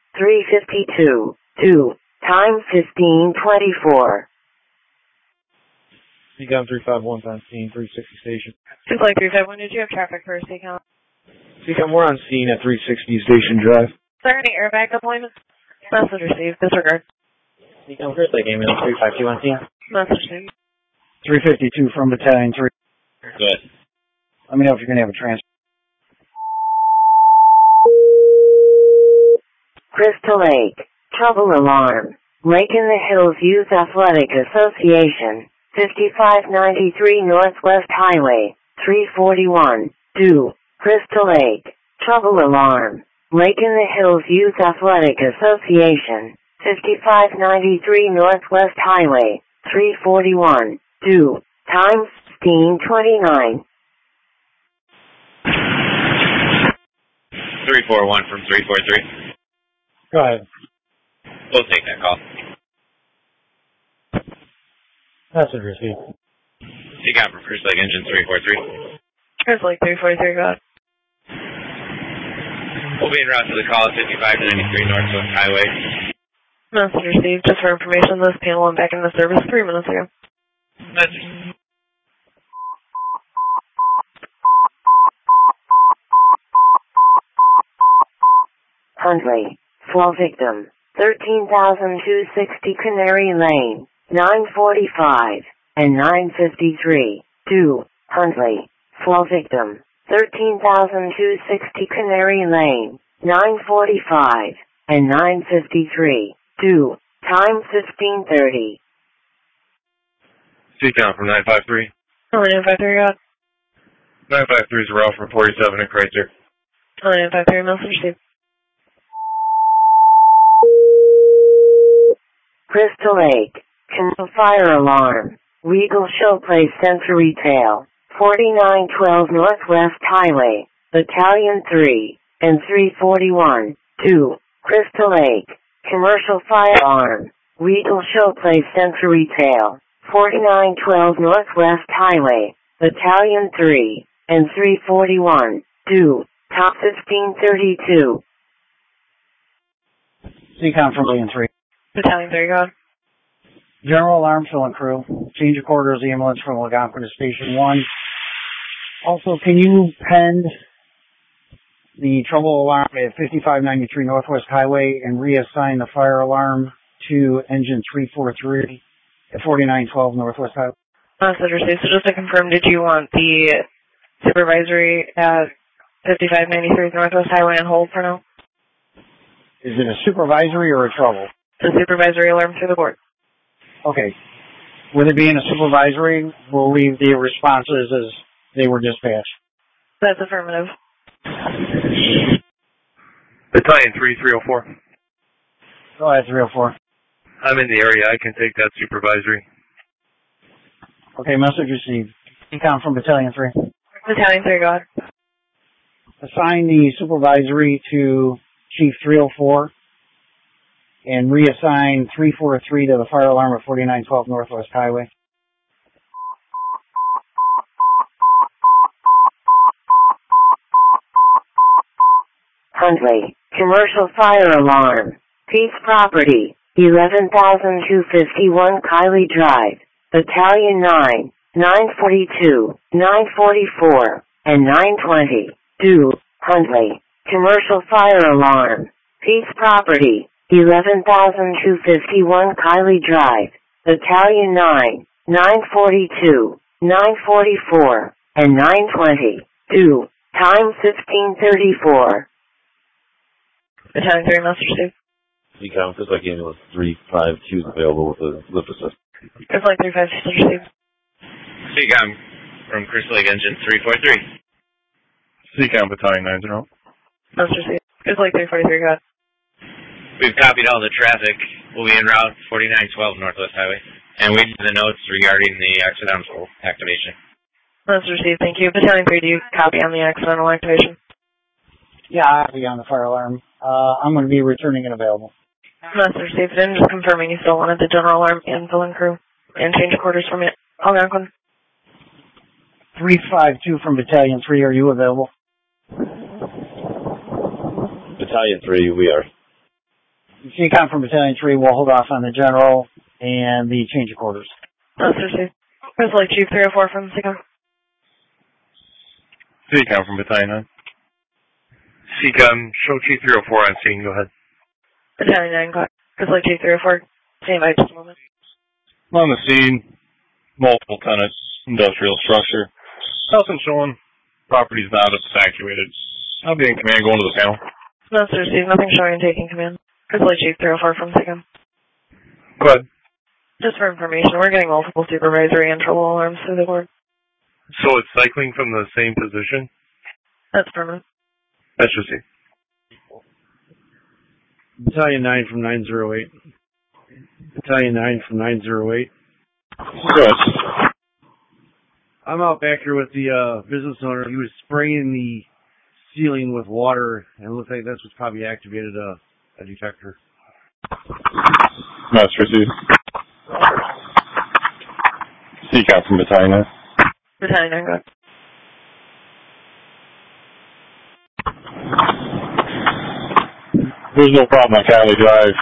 352, 2, time 1524. CCOM 351 on scene, 360 station. Just like 351, did you have traffic for CCOM? CCOM, we're on scene at 360 Station Drive. Is there any airbag deployments? Message received. Disregard. CCOM, Chris Lake Ambulance 352 on scene. Message received. 352 from Battalion 3. Good. Let me know if you're going to have a transfer. Crystal Lake. Trouble alarm. Lake in the Hills Youth Athletic Association. 5593 Northwest Highway. 341. Do. Crystal Lake. Trouble alarm. Lake in the Hills Youth Athletic Association. 5593 Northwest Highway. 341. Do. Time 16:29. 341 from 343. Go ahead. We'll take that call. Message received. CCOM from First Lake Engine 343. Chris Lake 343, go ahead. We'll be en route to the call at 5593 Northwest Highway. Message received. Just for information, this panel went back into service 3 minutes ago. Message. Huntley. Fall victim. 13,260 Canary Lane. 945 and 953. Do. Huntley. Fall victim. 13,260 Canary Lane. 945 and 953. Do. Time 15:30. CCOM from 953. 953, go ahead. 953 is Ralph from 47 in Kreitzer. 953, message received. Crystal Lake. Commercial fire alarm. Regal Showplace Center Retail. 4912 Northwest Highway. Battalion 3 and 341. 2. Crystal Lake. Commercial fire alarm. Regal Showplace Center Retail. 4912 Northwest Highway. Battalion 3 and 341. 2. Top 1532. CCOM from Battalion 3. Battalion 3, go ahead. General alarm, filling crew. Change of quarters, ambulance from Algonquin to Station 1. Also, can you pend the trouble alarm at 5593 Northwest Highway and reassign the fire alarm to engine 343 at 4912 Northwest Highway? Message received. So just to confirm, did you want the supervisory at 5593 Northwest Highway on hold for now? Is it a supervisory or a trouble? The supervisory alarm through the board. Okay. With it being a supervisory, we'll leave the responses as they were dispatched. That's affirmative. Battalion 304. Go ahead, 304. I'm in the area. I can take that supervisory. Okay, message received. CCOM from Battalion 3. Battalion 3, go ahead. Assign the supervisory to Chief 304 and reassign 343 to the fire alarm at 4912 Northwest Highway. Huntley. Commercial fire alarm. Peace property. 11,251 Kiley Drive. Battalion 9. 942, 944, and 920. Do. Huntley. Commercial fire alarm. Peace property. 11,251 Kiley Drive. Battalion 9. 942, 944, and 920. Do. Time 15:34. Battalion 3, message received. CCOM, Chris Lake Ambulance 352 is available with a lift assist. Chris Lake 352 received. CCOM from Chris Lake Engine 343. CCOM Battalion 90. Message received. Chris Lake 343, go ahead. We've copied all the traffic. We'll be en route 4912 Northwest Highway. And we did the notes regarding the accidental activation. Message received, thank you. Battalion 3, do you copy on the accidental activation? Yeah, I'll be on the fire alarm. I'm going to be returning it available. Message received, and just confirming you still wanted the general alarm and fill-in crew and change of quarters from Algonquin. 352 from Battalion 3, are you available? Battalion 3, we are. CCOM from Battalion 3 will hold off on the general and the change of quarters. Message received. Chris Lake, Chief 304 from CCOM. CCOM from Battalion 9. CCOM, show Chief 304 on scene. Go ahead. Battalion 9, Chris Lake, Chief 304. Stand by just a moment. On the scene, multiple tenants, industrial structure. Nothing showing. Property's not evacuated. I'll be in command going to the panel. Master Steve, nothing showing and taking command. Chris Lake, Chief 304 from CCOM. Go ahead. Just for information, we're getting multiple supervisory and trouble alarms through the board. So it's cycling from the same position? That's permanent. That's just it. Battalion 9 from 908. Battalion 9 from 908. Good. I'm out back here with the business owner. He was spraying the ceiling with water, and it looks like that's what's probably activated a detector. Master Steve. CCOM from Battalion 9. Battalion 9, go ahead. There's no problem on Cali Drive.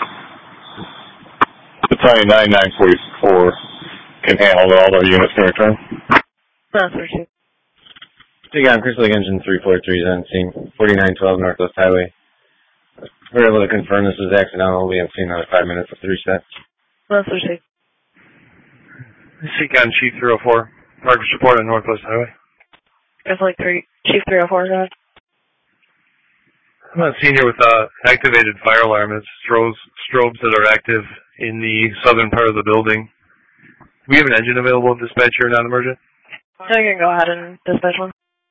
Battalion 9, 944 can handle it. All our units can return. Master Chief. CCOM, Crystal Lake Engine 343 is on scene. 4912 Northwest Highway. We're able to confirm this was accidental. We'll be on scene another 5 minutes with the reset. Master Chief. CCOM, Chief 304. Progress report on Northwest Highway. Chris Lake, Chief 304, go ahead. I'm not seeing here with activated fire alarm. It's strobes that are active in the southern part of the building. Do we have an engine available in dispatch here, non-emergent? I can go ahead and dispatch one.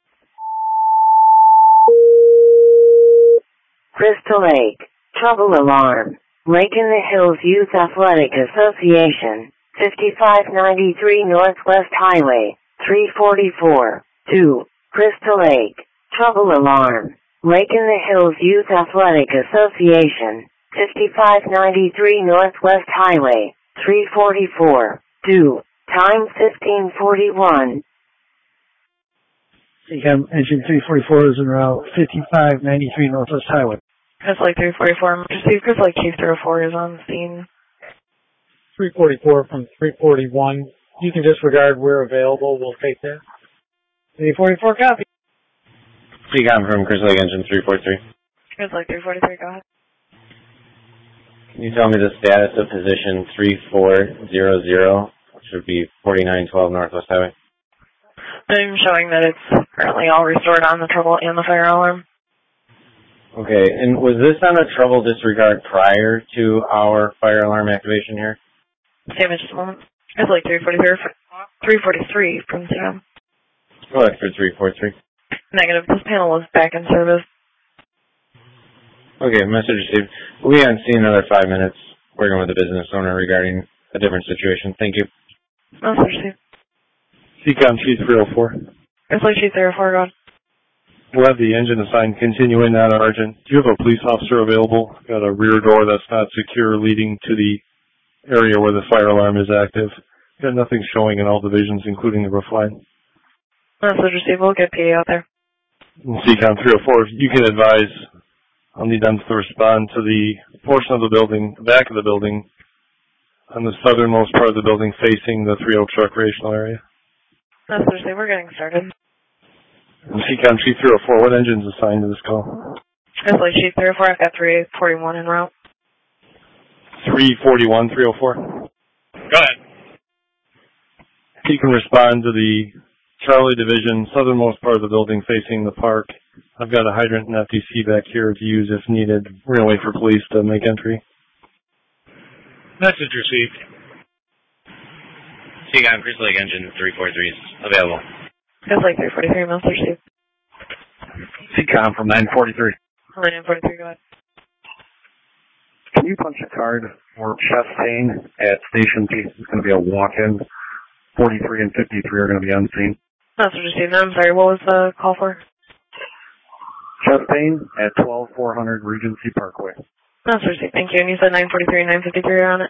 Crystal Lake, trouble alarm. Lake in the Hills Youth Athletic Association, 5593 Northwest Highway, 344, 2, Crystal Lake, trouble alarm. Lake in the Hills Youth Athletic Association, 5593 Northwest Highway, 344, 2, time 1541. CCOM Engine 344 is en route 5593 Northwest Highway. Chris Lake 344, Steve, Chris Lake Chief 304 is on scene. 344 from 341. You can disregard where available. We'll take that. 344, copy. CCOM from Crystal Lake Engine 343. Chris Lake 343, go ahead. Can you tell me the status of position 3400, which would be 4912 Northwest Highway? I'm showing that it's currently all restored on the trouble and the fire alarm. Okay, and was this on a trouble disregard prior to our fire alarm activation here? Same as just a moment. It's like 343 from CCOM. Go ahead for 343. Negative. This panel is back in service. Okay, message received. We'll be on scene another 5 minutes working with the business owner regarding a different situation. Thank you. Message received. CCOM, Chief 304. It's like Chief 304, go on. We'll have the engine assigned continuing that urgent. Do you have a police officer available? Got a rear door that's not secure leading to the area where the fire alarm is active. Got nothing showing in all divisions, including the roof line. Message received. We'll get PA out there. CCOM 304, you can advise. I'll need them to respond to the portion of the building, the back of the building, on the southernmost part of the building facing the Three Oaks recreational area. Message received. We're getting started. CCOM Chief 304, what engine's assigned to this call? It's like Chief 304. I've got 341 en route. 341, 304. Go ahead. You can respond to the Charlie Division, southernmost part of the building facing the park. I've got a hydrant and FTC back here to use if needed. We're going to wait for police to make entry. Message received. CCOM, Crystal Lake Engine 343 is available. It's like 343, message received. CCOM from 943. 943, go ahead. Can you punch a card for Chastain at Station P? It's going to be a walk-in. 43 and 53 are going to be on scene. Message received. I'm sorry, what was the call for? Chastain at 12400 Regency Parkway. Message received. Thank you. And you said 943 and 953 are on it?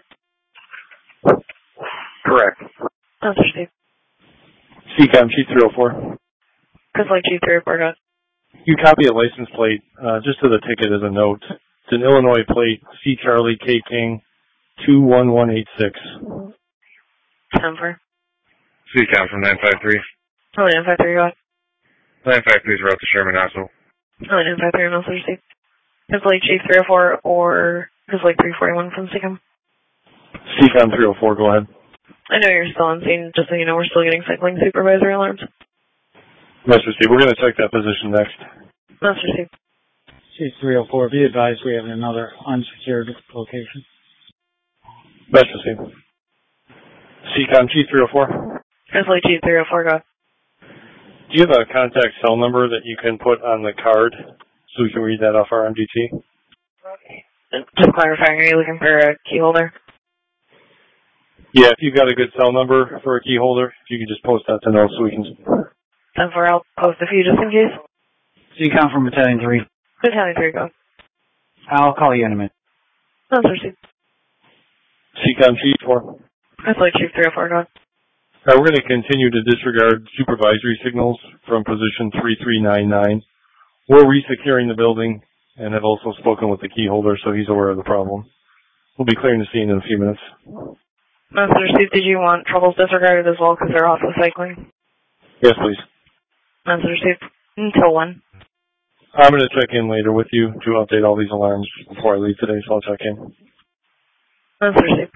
Correct. Message received. CCOM Chief 304. Chris Lake Chief 304, go ahead. You copy a license plate, just to the ticket as a note. It's an Illinois plate, C. Charlie K. King, 21186. Temper. CCOM from 953. Only 953, go ahead. 953 is route to Sherman Hospital. Only 953, no such received. Crystal Lake Chief 304 or Crystal Lake 341 from CCOM. CCOM 304, go ahead. I know you're still on scene, just so you know we're still getting cycling supervisory alarms. Master Steve, we're going to check that position next. Master Steve. Chief 304, be advised we have another unsecured location. Master Steve. CCOM Chief 304. Crystal Lake Chief 304, go ahead. Do you have a contact cell number that you can put on the card so we can read that off our MDT? Just clarifying, are you looking for a key holder? Yeah, if you've got a good cell number for a key holder, if you could just post that to know so we can... 10-4, I'll post a few just in case. CCOM from Battalion 3. Battalion 3, go. I'll call you in a minute. Master Steve. CCOM Chief 4. Crystal Lake Chief 304, go. We're going to continue to disregard supervisory signals from position 3399. We're resecuring the building and have also spoken with the key holder, so he's aware of the problem. We'll be clearing the scene in a few minutes. Master Steve, did you want troubles disregarded as well because they're also cycling? Yes, please. Master Steve, until when? I'm going to check in later with you to update all these alarms before I leave today, so I'll check in. Master Steve.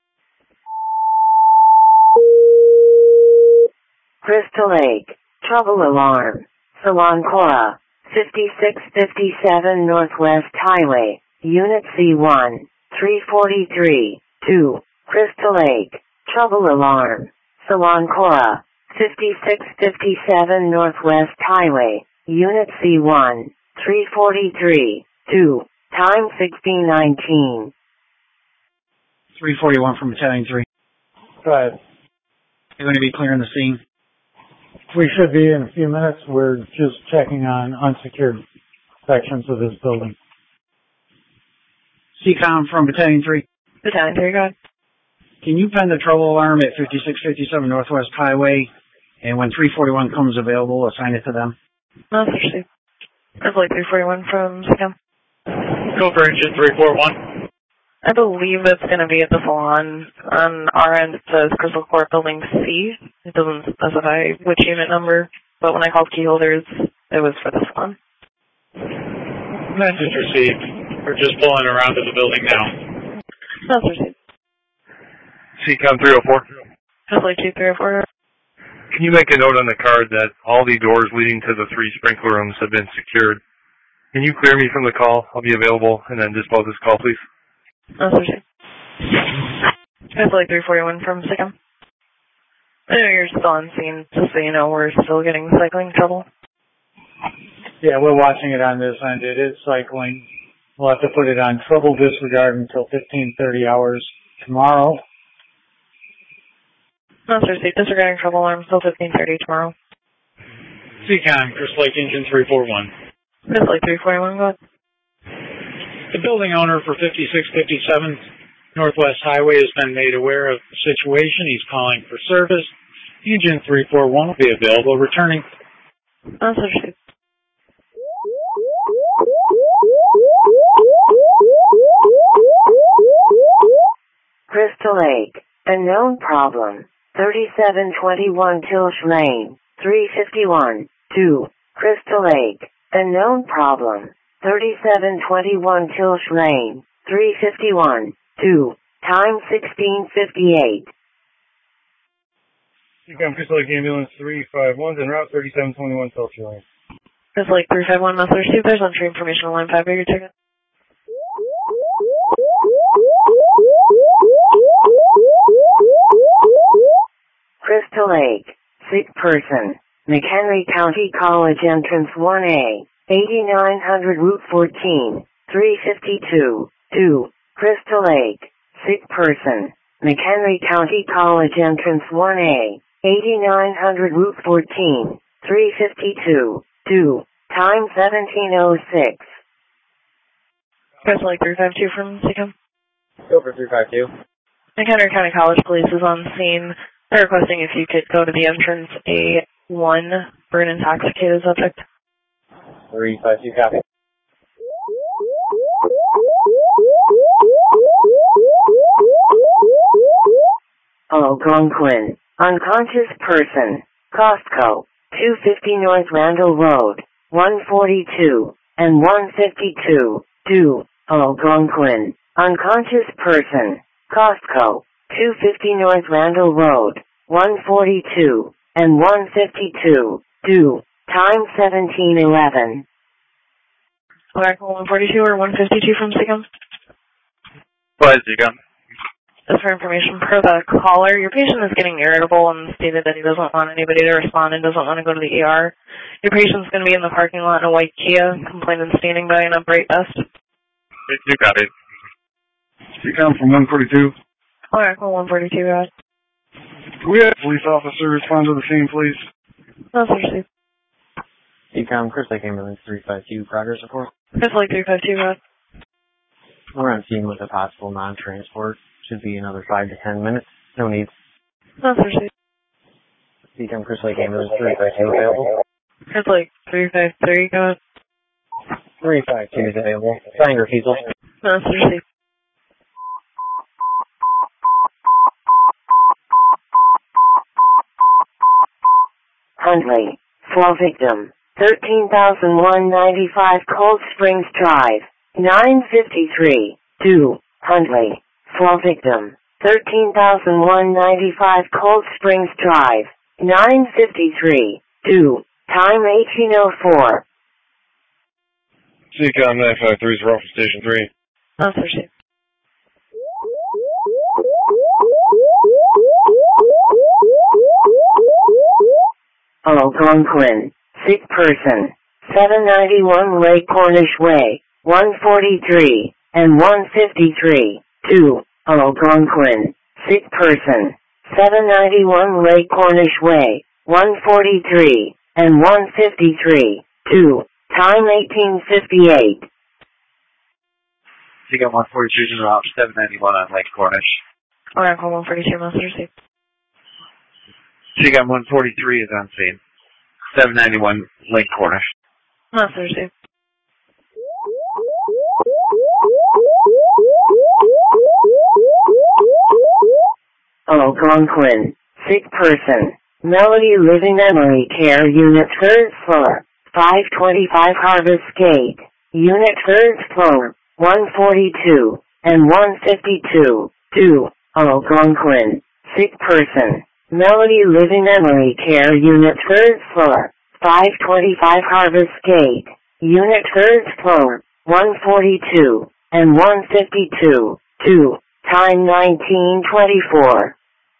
Crystal Lake, trouble alarm. Salon Cora, 5657 Northwest Highway, Unit C1, 343, 2, Crystal Lake, trouble alarm. Salon Cora, 5657 Northwest Highway, Unit C1, 343, 2, time 1619. 341 from Battalion 3. Go ahead. You're going to be clearing the scene. We should be in a few minutes. We're just checking on unsecured sections of this building. CCOM from Battalion 3. Battalion 3, go ahead. Can you pen the trouble alarm at 5657 Northwest Highway, and when 341 comes available, assign it to them? Master Steve. Crystal Lake 341 from CCOM. Go for engine 341. I believe it's going to be at the salon. On our end, it says Crystal Court Building C. It doesn't specify which unit number, but when I called key holders, it was for the salon. Message received. We're just pulling around to the building now. Master Steve. CCOM 304. Crystal Lake Chief 304. Can you make a note on the card that all the doors leading to the 3 sprinkler rooms have been secured? Can you clear me from the call? I'll be available, and then dispose this call, please. Master Steve. Crystal Lake 341 from CCOM. I know you're still on scene, just so you know we're still getting cycling trouble. Yeah, we're watching it on this end. It is cycling. We'll have to put it on trouble disregard until 15:30 hours tomorrow. Master Steve, disregarding trouble alarm until 15:30 tomorrow. CCOM, Crystal Lake Engine 341. Crystal Lake 341, go ahead. The building owner for 5657 Northwest Highway has been made aware of the situation. He's calling for service. Engine 341 will be available returning. Master Steve. Crystal Lake, a known problem. 3721 Tilsh Lane, 351, 2, Crystal Lake, a known problem. 3721 Tilsh Lane, 351, 2, time 1658. CCOM Crystal Lake Ambulance 351 en route 3721 Tilsh Lane. Crystal Lake 351, Master Steve, there's entry information on line 5 of your ticket. Crystal Lake, sick person, McHenry County College entrance 1A, 8900 Route 14, 352, 2, Crystal Lake, sick person, McHenry County College entrance 1A, 8900 Route 14, 352, 2, time 1706. Crystal Lake 352 from CCOM. Go for 352. McHenry County College Police is on scene. They're requesting if you could go to the entrance A1 for an intoxicated subject. 352 copy. Algonquin, Unconscious person. Costco. 250 North Randall Road. 142 and 152. 2. Algonquin. Unconscious person. Costco. 250 North Randall Road. 142 and 152. 2. Time 1711. Oracle 142 or 152 from Seacom. Go ahead, Seacom. Just for information, per the caller, your patient is getting irritable and stated that he doesn't want anybody to respond and doesn't want to go to the ER. Your patient's going to be in the parking lot in a white Kia, complaining standing by an upright vest. You got it. Seacom from 142. Oracle 142, go ahead. We had a police officer respond to the scene, please. No, sir. Seacom, Chris Lake Ambulance 352, progress report. Chris Lake 352, go ahead. We're on scene with a possible non-transport. Should be another 5 to 10 minutes. No need. No, sir. Seacom, Chris Lake Ambulance 352 available. Chris Lake 353, go ahead. 352 is available. Signed refusal. No, sir. Huntley. Fall victim. 13,195 Cold Springs Drive. 953. 2. Huntley. Fall victim. 13,195 Cold Springs Drive. 953. 2. Time 1804. Seacom 953 is off from Station 3. No, sir. Algonquin. Sick person. 791 Lake Cornish Way. 143 and 153. 2. Algonquin. Sick person. 791 Lake Cornish Way. 143 and 153. 2. Time 1858. Seacom 142 is en route 791 on Lake Cornish. Oracle 142, no, sir. Seacom 143 is on scene. 791 Lake Cornish. No, sir. Algonquin. Sick person. Melody Living Memory Care Unit 3rd floor. 525 Harvest Gate. Unit 3rd floor. 142 and 152. 2. Algonquin. Sick person. Melody Living Memory Care Unit 3rd floor. 525 Harvest Gate. Unit 3rd floor. 142 and 152. 2. Time 1924.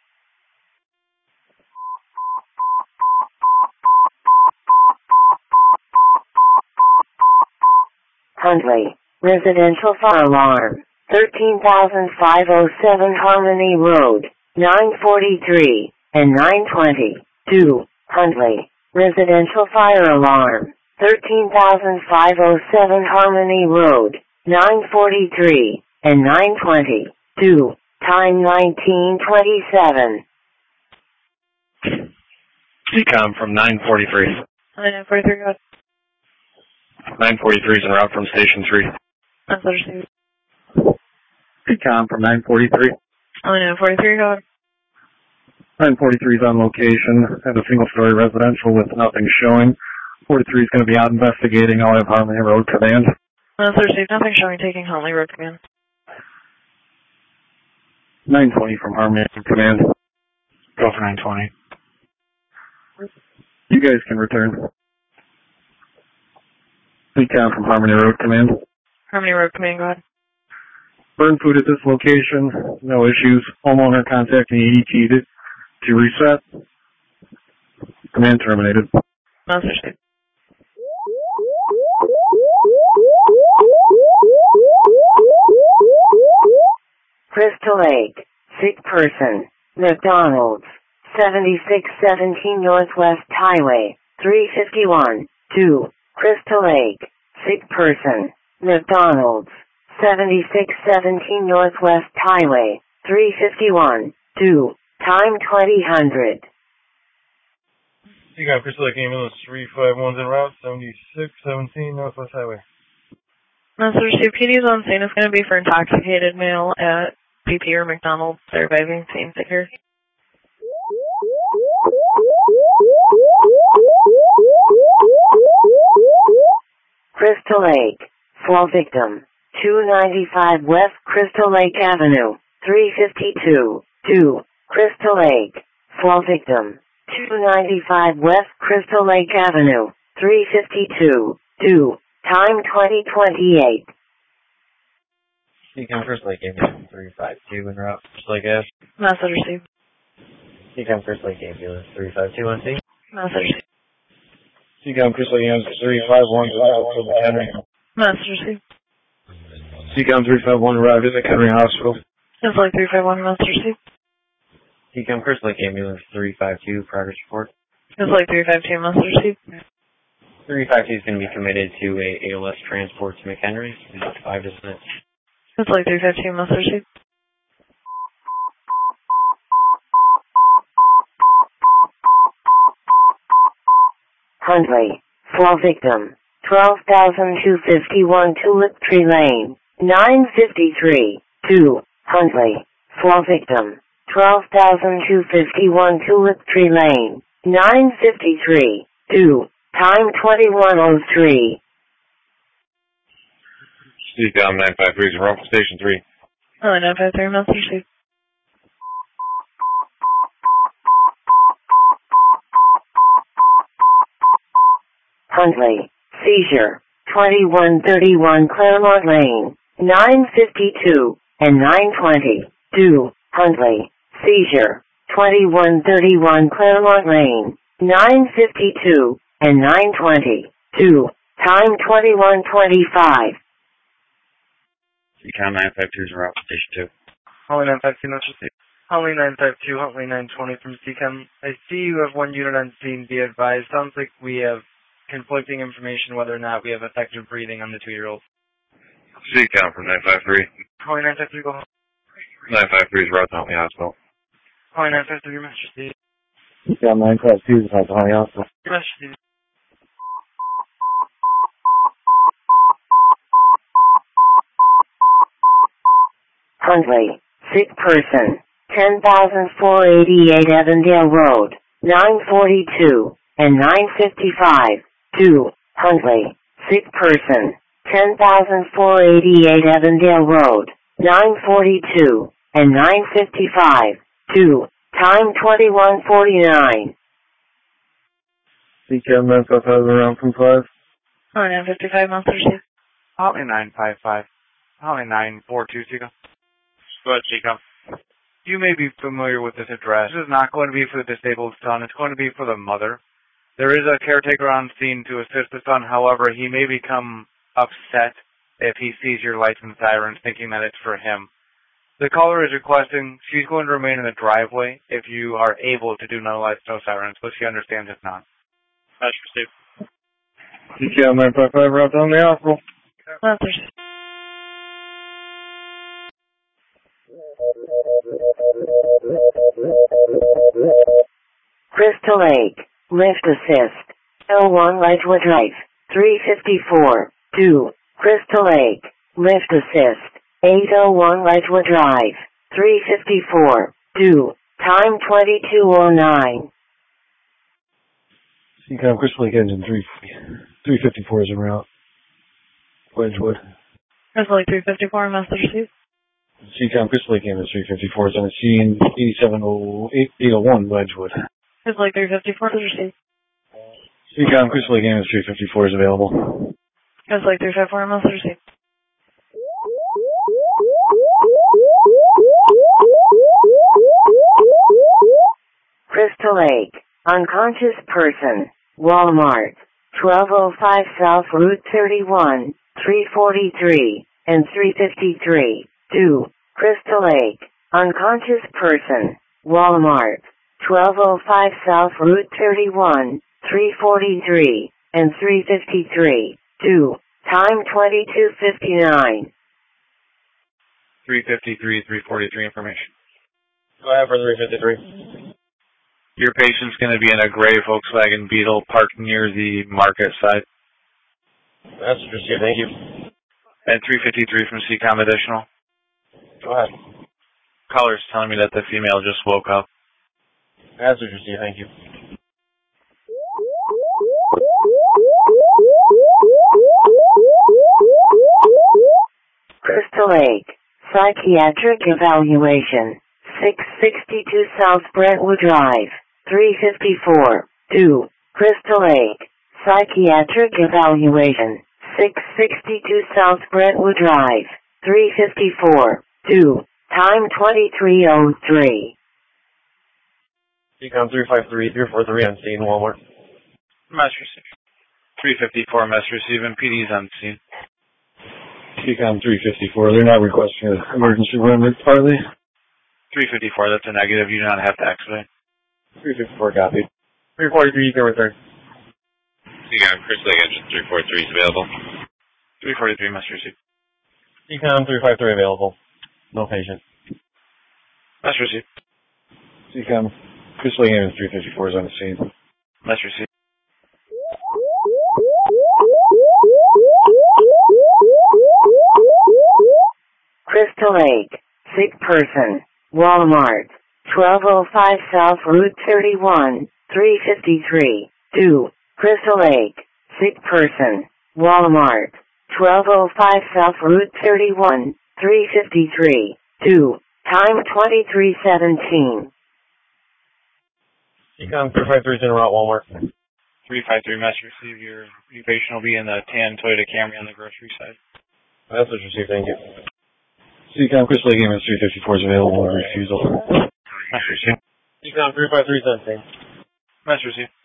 Huntley. Residential fire alarm. 13,507 Harmony Road. 943 and 920. 2. Huntley. Residential fire alarm. 13,507 Harmony Road. 943 and 920. 2. Time 1927. Seacom from 943. 943, go ahead. 943 is en route from Station 3. No, sir. Seacom from 943. 943, go ahead. 943 is on location at a single-story residential with nothing showing. 43 is going to be out investigating. I'll have Harmony Road Command. No, sir. Nothing showing. Taking Huntley Road Command. 920 from Harmony Command. Go for 920. You guys can return. Seacom from Harmony Road Command. Harmony Road Command, go ahead. Burn food at this location. No issues. Homeowner contacting EDT to reset. Command terminated. No, sir. Crystal Lake. Sick person. McDonald's. 7617 Northwest Highway. 351. 2. Crystal Lake. Sick person. McDonald's. 7617 Northwest Highway. 351. 2. Time 2000. You got Crystal Lake Ambulance 351's en route, 7617 Northwest Highway. No, sir. PD's on scene. It's going to be for intoxicated male at PP or McDonald's surviving scene figure. Crystal Lake. Fall victim. 295 West Crystal Lake Avenue. 352. 2. Crystal Lake. Fall victim. 295 West Crystal Lake Avenue. 352. 2. Time 2028. Seacom Crystal Lake Ambulance 352 en route. Crystal Lake Ave. Message received. Seacom Crystal Lake Ambulance 352 on scene. Message received. Seacom Crystal Lake Ambulance 351 arrived at McHenry. Message received. Seacom 351 arrived at McHenry Hospital. Crystal Lake 351, message received. Seacom Crystal Lake Ambulance 352, progress report. Crystal Lake 352, message received. 352 is going to be committed to a ALS transport to McHenry in 5 minutes. Crystal Lake 352, message received. Huntley. Fall victim. 12,251 Tulip Tree Lane. 953. 2. Huntley. Fall victim. 12,251 Tulip Tree Lane. 953. 2. Time 2103. Seacom 953 is wrong for Station 3. Oh, 953, message received. Huntley. Seizure. 2131 Claremont Lane. 952 and 920. 2. Huntley. Seizure. 2131 Claremont Lane. 952 and 920. 2. Time 2125. Seacom 952 is en route to Station 2. Holly 952, message received. Holly 952, Huntley 920 from Seacom. I see you have one unit on scene. Be advised. Sounds like we have conflicting information whether or not we have effective breathing on the 2-year-old. Seacom from 953. Holly 953, go home. 953 is route to Huntley Hospital. Holly 953, your message received. Seacom 952 is route to Huntley Hospital. Your message received. Huntley. Sick person. 10,488 Avondale Road. 942 and 955. 2. Huntley. Sick person. 10,488 Avondale Road. 942 and 955. 2. Time 2149. Seacom 955 around from 5. Oh, 955, message received. Holly 955. Holly 942, Seacom. Go ahead, Seacom. You may be familiar with this address. This is not going to be for the disabled son. It's going to be for the mother. There is a caretaker on scene to assist the son. However, he may become upset if he sees your lights and sirens, thinking that it's for him. The caller is requesting she's going to remain in the driveway if you are able to do no lights, no sirens, but she understands if not. That's received. Seacom 955 route to Huntley Hospital. Message. Crystal Lake. Lift assist. 01 Lightwood Drive. 354. 2. Crystal Lake. Lift assist. 801 Lightwood Drive. 354. 2. Time 2209. Seacom Crystal Lake Engine 354 is en route. Wedgewood. Crystal Lake 354, message received. Seacom Crystal Lake Engine 354 is on the scene 801 Wedgewood. Crystal Lake 354, message received. Seacom Crystal Lake Engine 354 is available. Crystal Lake 354, message received. Crystal Lake. Unconscious person. Walmart. 1205 South Route 31, 343, and 353. 2. Crystal Lake. Unconscious person. Walmart. 1205 South Route 31, 343, and 353. 2. Time 2259. 353, 343 information. Go ahead for 353. Your patient's going to be in a gray Volkswagen Beetle parked near the market side. That's received, thank you. And 353 from CCOM additional. Go ahead. Caller's telling me that the female just woke up. That's received, thank you. Crystal Lake, Psychiatric Evaluation, 662 South Brentwood Drive, 354, 2, Crystal Lake, Psychiatric Evaluation, 662 South Brentwood Drive, 354, 2, time 23:03. Decom 353-343 on scene, Walmart. Mess receive. 354, mess receive, and PD's on scene. Decom 354, they're not requesting an emergency room partly. 354, that's a negative. You do not have to expedite. 354 copy. 343, you can return. Decom Crystal Lake Engine 343 is available. 343, mess receive. Decom 353 available. No patient. Mess receive. Decom Crystal Lake Engine 354 is on the scene. Mess receive. Crystal Lake, sick person, Walmart, 1205 South Route 31, 353, 2, Crystal Lake, sick person, Walmart, 1205 South Route 31, 353, 2, time 23:17. Decom 353 is in route, Walmart. 353, mess receive. Your patient will be in the tan Toyota Camry on the grocery side. That's what received, thank you. Decom Crystal Lake Engine 354 is available on refusal. Mess receive. Decom 353 is on scene. Mess receive.